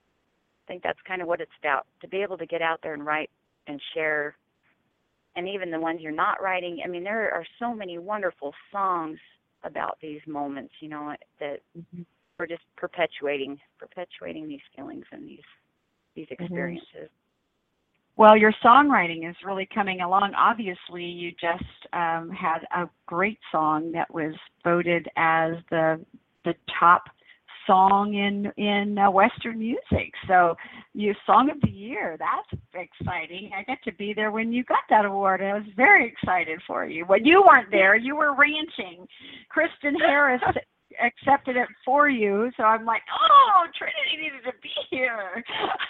I think that's kind of what it's about, to be able to get out there and write and share, and even the ones you're not writing. I mean, there are so many wonderful songs about these moments, you know, that mm-hmm. we're just perpetuating, perpetuating these feelings and these these experiences. Mm-hmm. Well, your songwriting is really coming along. Obviously, you just um, had a great song that was voted as the the top song in in uh, Western music. So you Song of the Year. That's exciting. I got to be there when you got that award. I was very excited for you. When you weren't there, you were ranching. Kristen Harris accepted it for you. So I'm like, oh, Trinity needed to be here.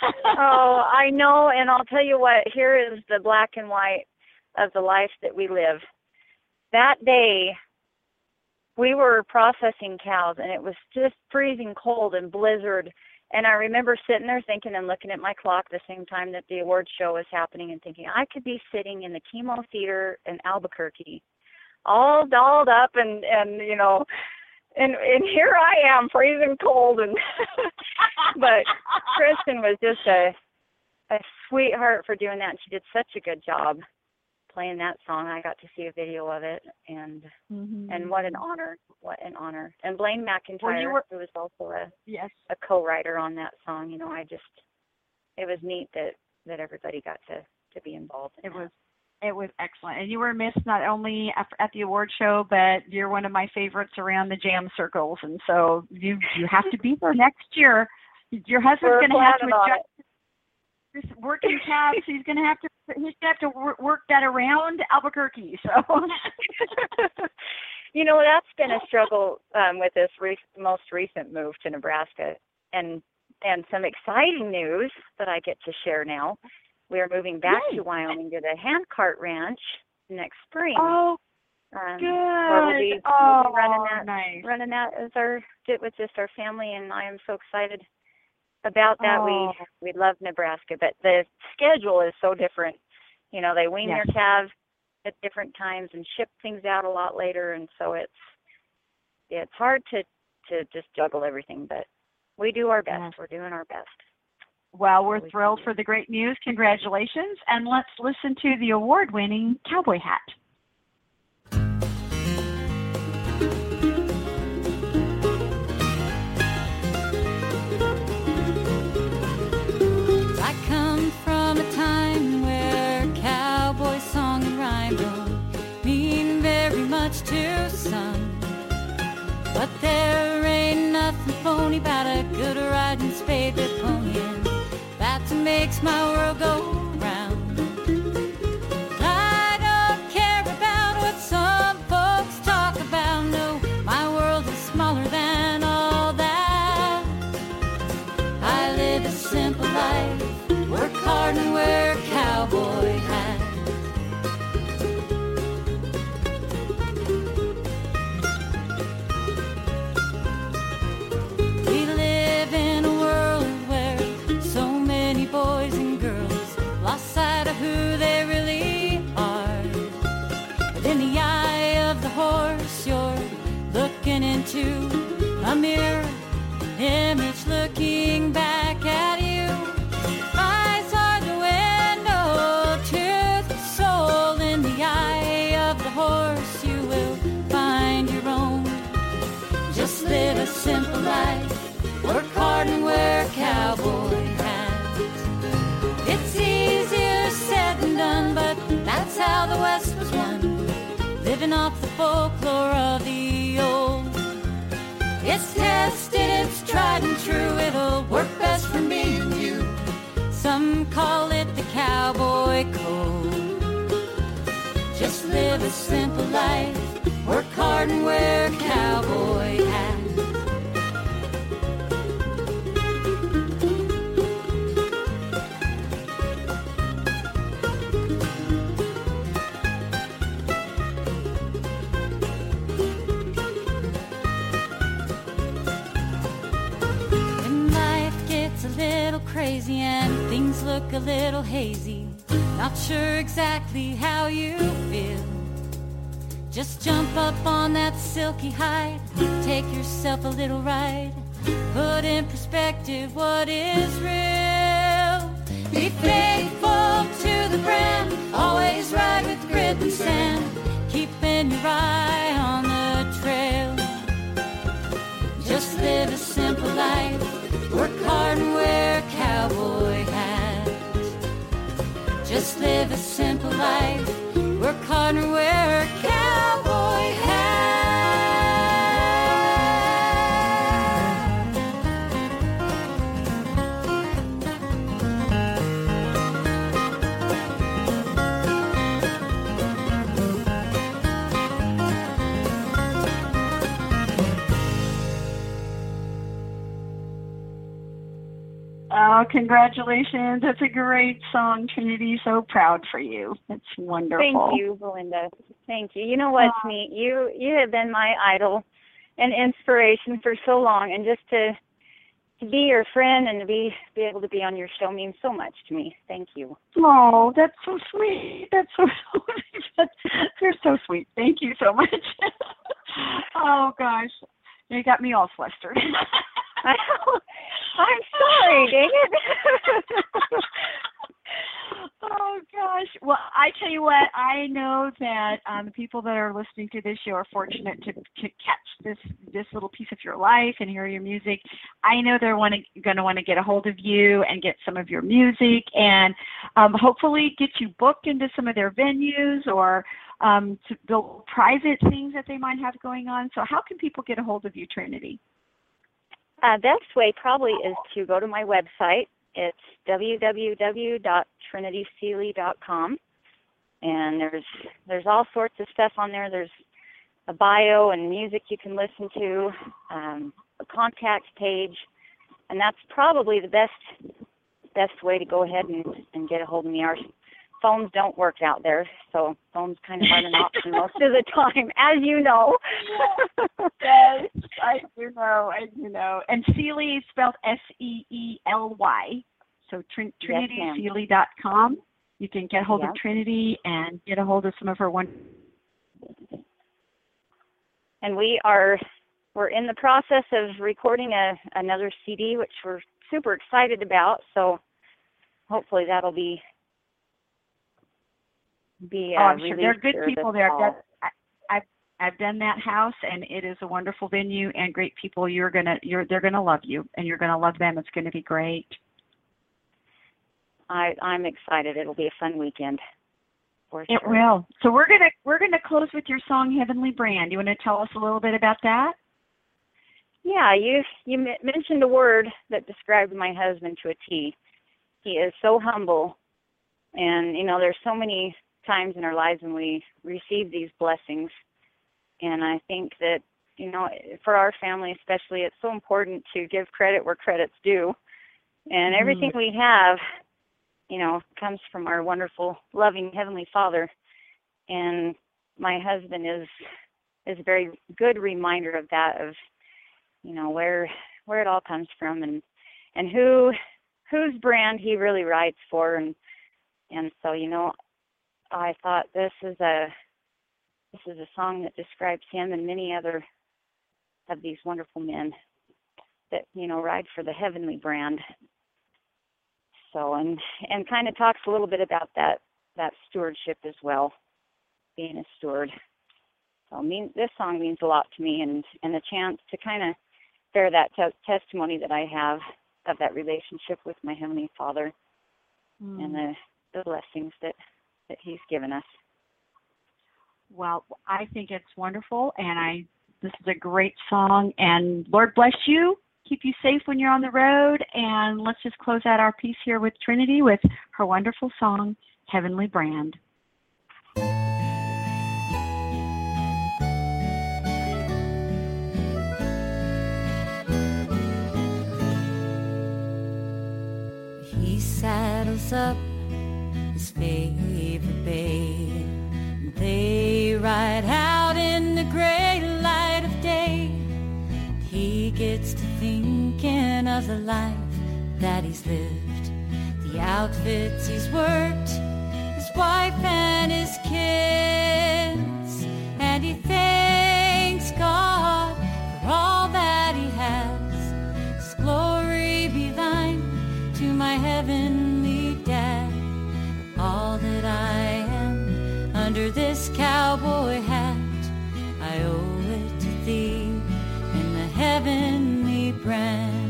Oh, I know. And I'll tell you what, here is the black and white of the life that we live. That day, we were processing cows, and it was just freezing cold and blizzard. And I remember sitting there thinking and looking at my clock the same time that the award show was happening and thinking, I could be sitting in the Chemo Theater in Albuquerque, all dolled up and, and you know, and and here I am freezing cold. And but Kristen was just a, a sweetheart for doing that, and she did such a good job. playing that song. I got to see a video of it, and mm-hmm. and what an honor, what an honor. And Blaine McIntyre, well, you were, who was also a yes. a co-writer on that song. You know, I just, it was neat that, that everybody got to, to be involved in It that. was It was excellent. And you were missed not only at, at the award show, but you're one of my favorites around the jam circles. And so you you have to be there next year. Your husband's going to have to adjust this working cabs. He's going to have to he's going to have to work, work that around Albuquerque. So you know, that's been a struggle um, with this re- most recent move to Nebraska, and and some exciting news that I get to share now. We are moving back Yay. to Wyoming to the Handcart Ranch next spring. Oh, um, good. Where we'll be, oh, we'll be running that, nice. running that as our with just our family, and I am so excited about that. Oh. We we love Nebraska, but the schedule is so different. You know, they wean yes. their calves at different times and ship things out a lot later, and so it's it's hard to to just juggle everything. But we do our best. Yes. We're doing our best. Well, we're thrilled for the great news. Congratulations. And let's listen to the award-winning Cowboy Hat. I come from a time where cowboy song and rhyme don't mean very much to some. But there ain't nothing phony about a good riding spade that ponying. That makes my world go round. I don't care about what some folks talk about. No, my world is smaller than all that. I live a simple life, work hard and wear a cowboy hat. We live in a world where so many boys and girls lost sight of who they really are. But in the eye of the horse, you're looking into a mirror, image looking back at you. Eyes are the window to the soul. In the eye of the horse, you will find your own. Just live a simple life, work hard and wear a cowboy hat. It's easier said than done, but that's how the West was won. Living off the folklore of the old. It's tested, it's tried and true. It'll work best for me and you. Some call it the cowboy code. Just live a simple life, work hard and wear a cowboy hat. Crazy and things look a little hazy, not sure exactly how you feel. Just jump up on that silky hide, take yourself a little ride, put in perspective what is real. Be faithful to the brand, always ride with grit and sand, keeping your eye on the trail. Just live a simple life, work hard and wear a cowboy hat. Just live a simple life, work hard and wear a cowboy hat. Oh, congratulations. That's a great song, Trinity. So proud for you. It's wonderful. Thank you, Belinda. Thank you. You know what's uh, neat? You you have been my idol and inspiration for so long, and just to to be your friend and to be be able to be on your show means so much to me. Thank you. Oh, that's so sweet. That's so that's, you're so sweet. Thank you so much. Oh gosh, you got me all flustered. I'm sorry, dang it. Oh gosh. Well, I tell you what, I know that um, the people that are listening to this show are fortunate to, to catch this this little piece of your life and hear your music. I know they're going to want to get a hold of you and get some of your music and um, hopefully get you booked into some of their venues or um, to build private things that they might have going on. So how can people get a hold of you, Trinity? Uh, best way probably is to go to my website. It's w w w dot trinity seeley dot com, and there's there's all sorts of stuff on there. There's a bio and music you can listen to, um, a contact page, and that's probably the best best way to go ahead and, and get a hold of me. Our phones don't work out there, so phones kind of aren't an option most of the time, as you know. Yes, I do know, I do know. And Seeley is spelled S E E L Y, so trin- trinity seeley dot com. You can get a hold yep. of Trinity and get a hold of some of her one. And we are we're in the process of recording a another C D, which we're super excited about. So hopefully that'll be be. Uh, oh, I'm sure they're good people there. I, I've I've done that house, and it is a wonderful venue and great people. You're gonna you're they're gonna love you, and you're gonna love them. It's gonna be great. I I'm excited. It'll be a fun weekend. For sure. It will. So we're gonna we're gonna close with your song "Heavenly Brand." You want to tell us a little bit about that? Yeah, you you m- mentioned a word that described my husband to a T. He is so humble, and you know there's so many times in our lives when we receive these blessings, and I think that you know for our family especially, it's so important to give credit where credit's due, and mm-hmm. everything we have, you know, comes from our wonderful, loving Heavenly Father, and my husband is is a very good reminder of that, of you know where where it all comes from, and and who whose brand he really writes for, and and so you know I thought this is a this is a song that describes him and many other of these wonderful men that you know ride for the heavenly brand. So and and kind of talks a little bit about that that stewardship as well, being a steward. So mean this song means a lot to me, and and the chance to kind of bear that te- testimony that I have of that relationship with my Heavenly Father, mm. and the the blessings that. that he's given us. Well, I think it's wonderful, and I this is a great song, and Lord bless you. Keep you safe when you're on the road, and let's just close out our piece here with Trinity with her wonderful song, Heavenly Brand. He saddles up his favorite babe. They ride out in the gray light of day. He gets to thinking of the life that he's lived, the outfits he's worked, his wife and his kids, and he thanks God for all that he has. His glory be thine to my heavenly dad. All that I am under this cowboy hat, I owe it to thee in the heavenly brand.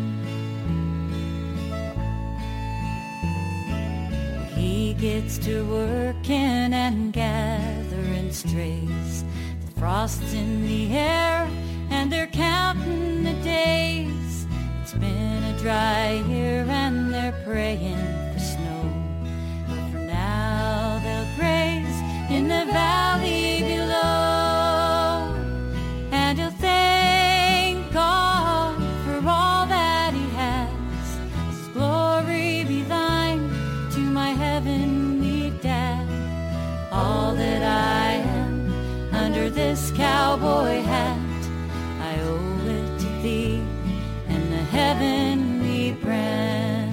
He gets to working and gathering strays. The frost's in the air and they're counting the days. It's been a dry year and they're praying for snow. But for now they'll graze in the valley below, and he'll thank God for all that he has. His glory be thine to my heavenly dad. All that I am under this cowboy hat, I owe it to thee and the heavenly brand.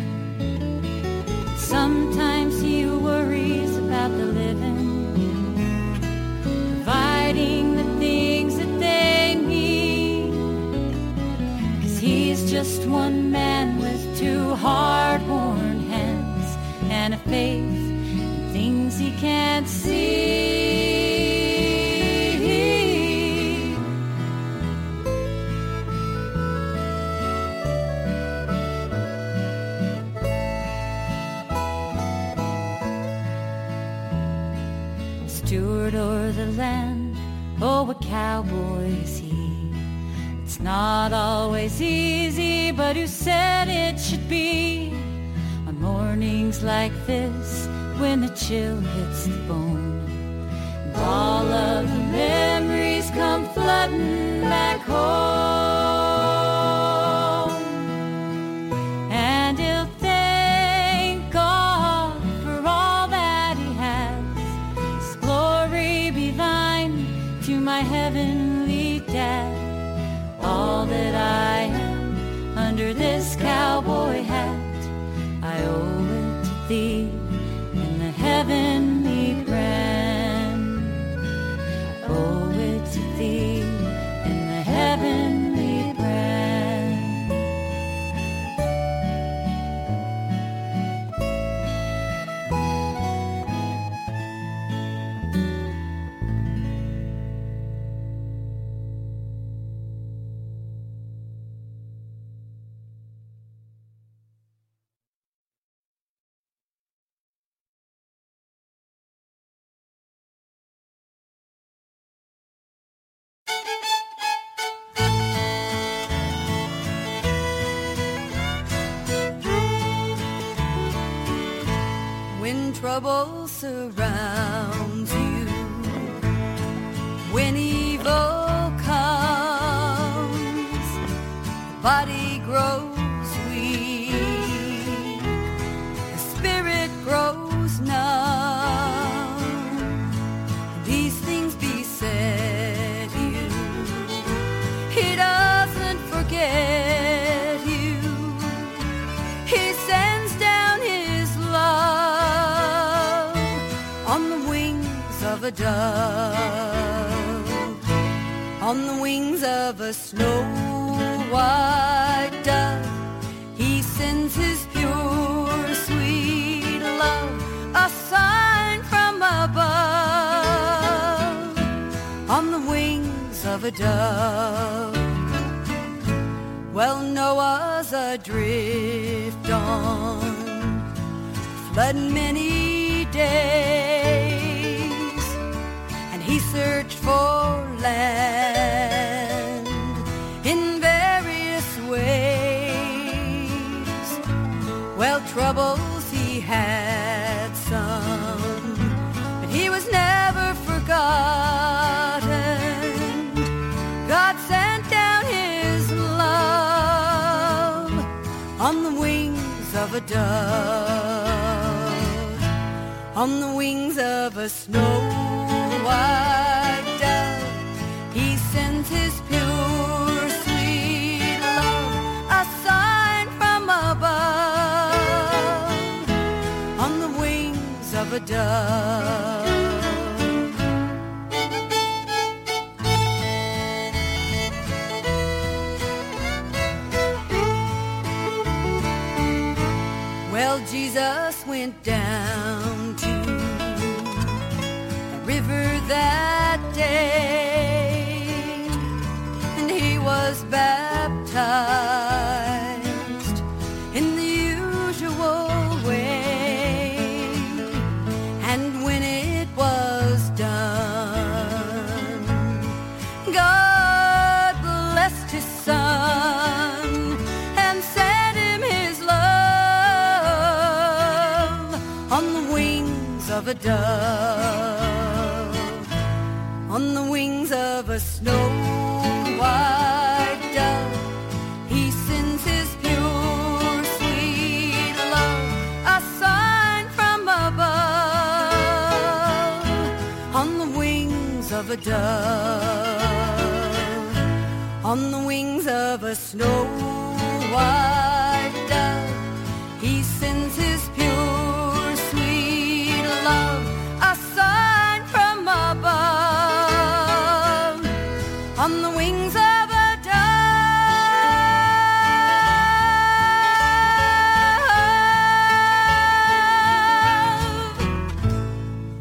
Sometimes he worries about the living, providing the things that they need, 'cause he's just one man with two hard-worn hands and a faith in things things he can't see. Steward o'er the land, oh, a cowboy is he. It's not always easy, but who said it should be? On mornings like this, when the chill hits the bone, and all of the memories come flooding back home, and he'll thank God for all that he has. His glory be thine to my heavenly Dad. All that I am under this cowboy hat, I owe it to thee and the heavenly brand. I owe it to thee and the heavenly brand. When trouble surrounds you, when evil comes, the body grows weak, the spirit grows numb. These things beset you, he doesn't forget you. He sends down his love on the wings of a dove, on the wings of a snow white dove. He sends his pure, sweet love, a sign from above, on the wings of a dove. Well, Noah's adrift on flood many days, and he searched for land in various ways. Well, troubles he had some, but he was never forgotten. God sent down his love on the wings of a dove, on the wings of a snow white dove. He sends his pure, sweet love, a sign from above, on the wings of a dove. Well, Jesus went down to the river that day, and he was baptized in the usual way. And when it was done, God blessed his son and sent him his love on the wings of a dove, on the wings of a snow white dove. He sends his pure, sweet love, a sign from above, on the wings of a dove, on the wings of a snow white dove. He sends his pure, sweet love, a sign from above, on the wings of a dove.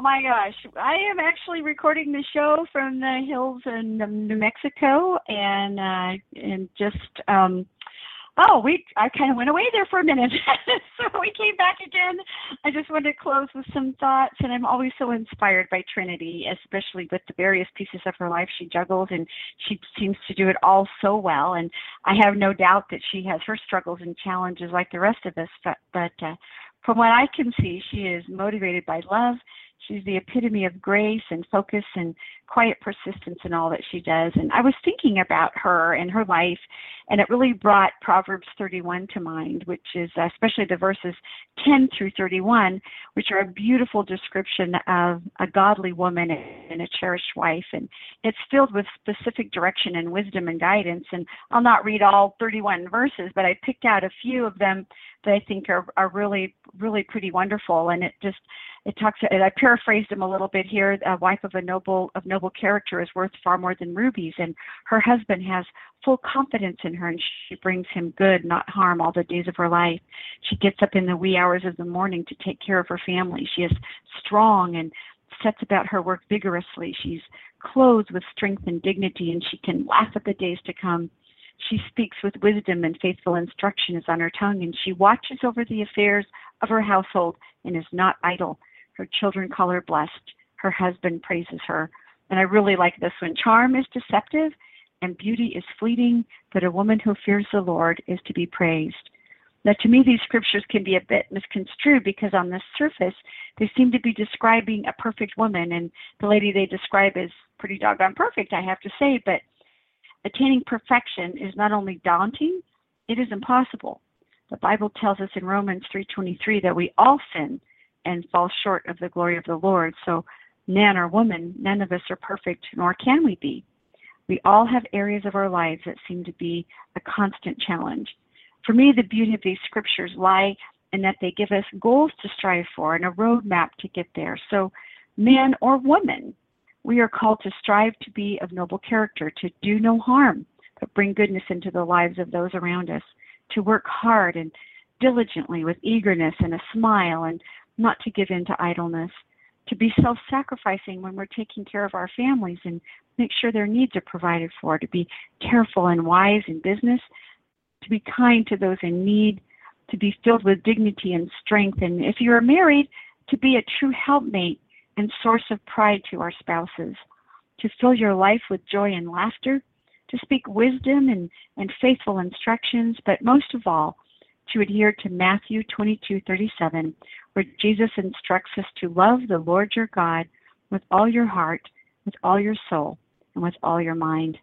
my gosh. I am actually recording the show from the hills in New Mexico, and uh, and just, um, oh, we I kind of went away there for a minute. So we came back again. I just wanted to close with some thoughts, and I'm always so inspired by Trinity, especially with the various pieces of her life she juggles, and she seems to do it all so well. And I have no doubt that she has her struggles and challenges like the rest of us, but, but uh, from what I can see, she is motivated by love. She's the epitome of grace and focus and quiet persistence in all that she does. And I was thinking about her and her life, and it really brought Proverbs thirty-one to mind, which is uh, especially the verses ten through thirty-one, which are a beautiful description of a godly woman and a cherished wife. And it's filled with specific direction and wisdom and guidance. And I'll not read all thirty-one verses, but I picked out a few of them that I think are, are really, really pretty wonderful. And it just, it talks, and I paraphrased them a little bit here. A wife of a noble, of noble character is worth far more than rubies. And her husband has full confidence in her, and she brings him good, not harm, all the days of her life. She gets up in the wee hours of the morning to take care of her family. She is strong and sets about her work vigorously. She's clothed with strength and dignity, and she can laugh at the days to come. She speaks with wisdom, and faithful instruction is on her tongue, and she watches over the affairs of her household and is not idle. Her children call her blessed. Her husband praises her. And I really like this one. Charm is deceptive and beauty is fleeting, but a woman who fears the Lord is to be praised. Now, to me, these scriptures can be a bit misconstrued because on the surface, they seem to be describing a perfect woman, and the lady they describe is pretty doggone perfect, I have to say, but attaining perfection is not only daunting, it is impossible. The Bible tells us in Romans three twenty-three that we all sin and fall short of the glory of the Lord. So man or woman, none of us are perfect, nor can we be. We all have areas of our lives that seem to be a constant challenge. For me, the beauty of these scriptures lie in that they give us goals to strive for and a roadmap to get there. So man or woman, we are called to strive to be of noble character, to do no harm, but bring goodness into the lives of those around us, to work hard and diligently with eagerness and a smile, and not to give in to idleness, to be self-sacrificing when we're taking care of our families and make sure their needs are provided for, to be careful and wise in business, to be kind to those in need, to be filled with dignity and strength, and if you are married, to be a true helpmate and source of pride to our spouses, to fill your life with joy and laughter, to speak wisdom and, and faithful instructions, but most of all, to adhere to Matthew twenty-two thirty-seven, where Jesus instructs us to love the Lord your God with all your heart, with all your soul, and with all your mind.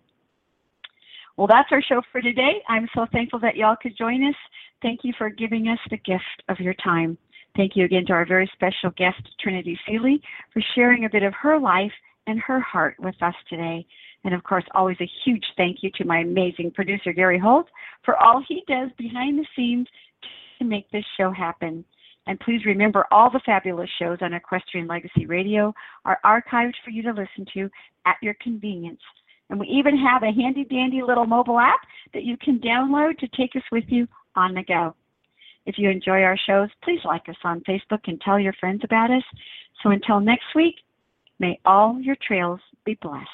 Well, that's our show for today. I'm so thankful that y'all could join us. Thank you for giving us the gift of your time. Thank you again to our very special guest, Trinity Seeley, for sharing a bit of her life and her heart with us today. And of course, always a huge thank you to my amazing producer, Gary Holt, for all he does behind the scenes to make this show happen. And please remember, all the fabulous shows on Equestrian Legacy Radio are archived for you to listen to at your convenience. And we even have a handy-dandy little mobile app that you can download to take us with you on the go. If you enjoy our shows, please like us on Facebook and tell your friends about us. So until next week, may all your trails be blessed.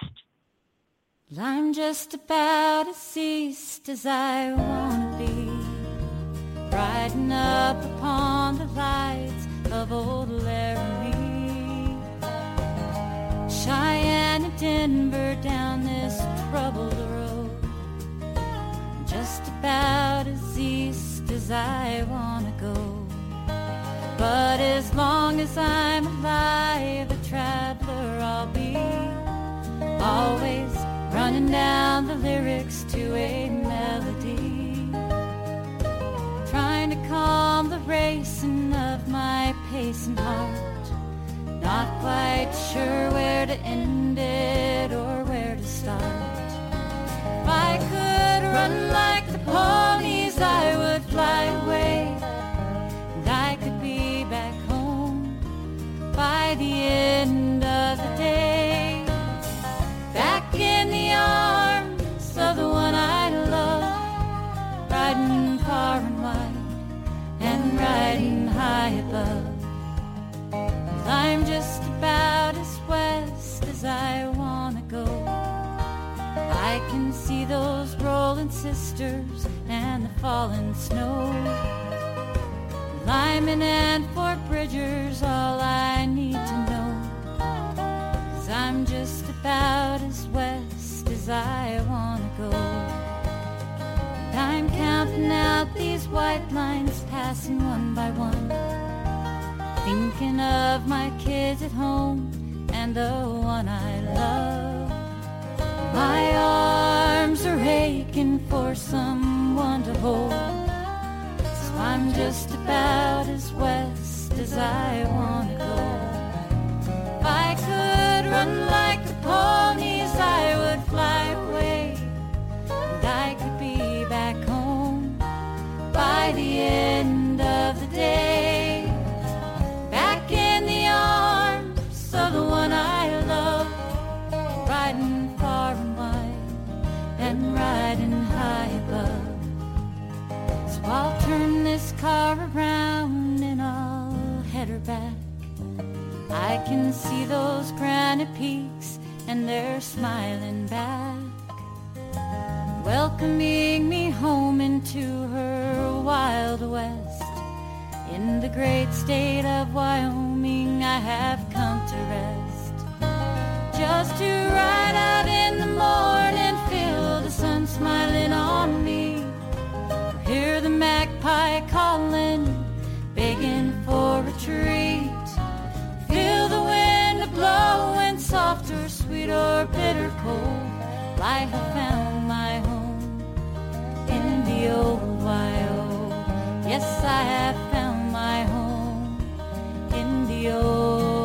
I'm just about as east as I want to be, riding up upon the lights of old Laramie, Cheyenne and Denver down this troubled road, just about as east as I want to go. But as long as I'm alive, a traveler I'll be, always running down the lyrics to a melody, trying to calm the racing of my pacing heart, not quite sure where to end it or where to start. If I could run like the ponies, I would fly away, and I could be back home by the end of the day, back in the arms of the one I love, riding far and wide and riding high above. I'm just about as west as I wanna go. I can see those rolling sisters and the falling snow. Lyman and Fort Bridger's all I need to know. 'Cause I'm just about as west as I wanna go. And I'm counting out these white lines passing one by one, thinking of my kids at home and the one I love. My arms are aching for someone to hold, so I'm just about as west as I wanna go. If I could run like the ponies, I would fly away, and I could be back home by the end of the day, back in the arms of the one I love, riding far and wide and riding high above. So I'll turn this car around and I'll head her back. I can see those granite peaks and they're smiling back, welcoming me home into her wild west. In the great state of Wyoming I have come to rest, just to ride out in the morning, feel the sun smiling on me, or hear the magpie calling, begging for a treat, feel the wind blowing soft or sweet or bitter cold. I have found my home in the old Wyo. Yes, I have found my home in the old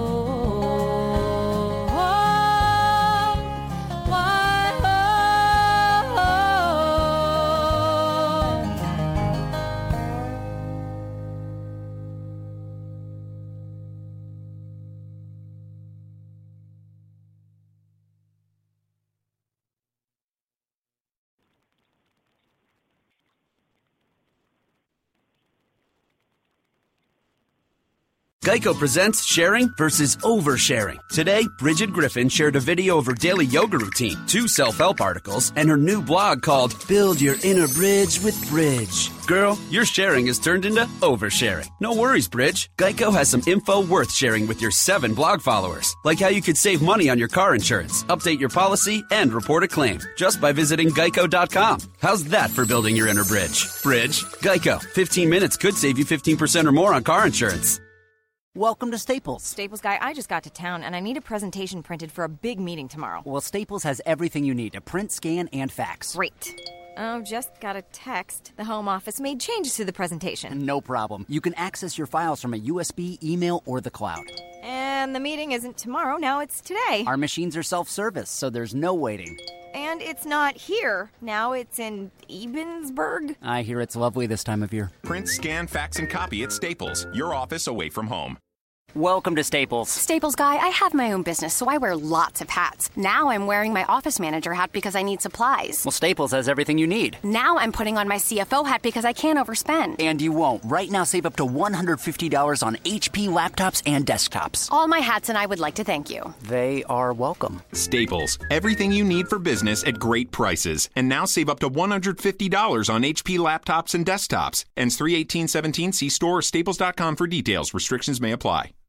Geico presents sharing versus oversharing. Today, Bridget Griffin shared a video of her daily yoga routine, two self-help articles, and her new blog called Build Your Inner Bridge with Bridge. Girl, your sharing has turned into oversharing. No worries, Bridge. Geico has some info worth sharing with your seven blog followers, like how you could save money on your car insurance, update your policy, and report a claim just by visiting geico dot com. How's that for building your inner bridge? Bridge? Geico. fifteen minutes could save you fifteen percent or more on car insurance. Welcome to Staples. Staples guy, I just got to town and I need a presentation printed for a big meeting tomorrow. Well, Staples has everything you need to print, scan, and fax. Great. Oh, just got a text. The home office made changes to the presentation. No problem. You can access your files from a U S B, email, or the cloud. And the meeting isn't tomorrow, now it's today. Our machines are self-service, so there's no waiting. And it's not here. Now it's in Ebensburg. I hear it's lovely this time of year. Print, scan, fax, and copy at Staples, your office away from home. Welcome to Staples. Staples guy, I have my own business, so I wear lots of hats. Now I'm wearing my office manager hat because I need supplies. Well, Staples has everything you need. Now I'm putting on my C F O hat because I can't overspend. And you won't. Right now, save up to one hundred fifty dollars on H P laptops and desktops. All my hats, and I would like to thank you. They are welcome. Staples, everything you need for business at great prices. And now save up to one hundred fifty dollars on H P laptops and desktops. Ends three eighteen seventeen. See store or staples dot com for details. Restrictions may apply.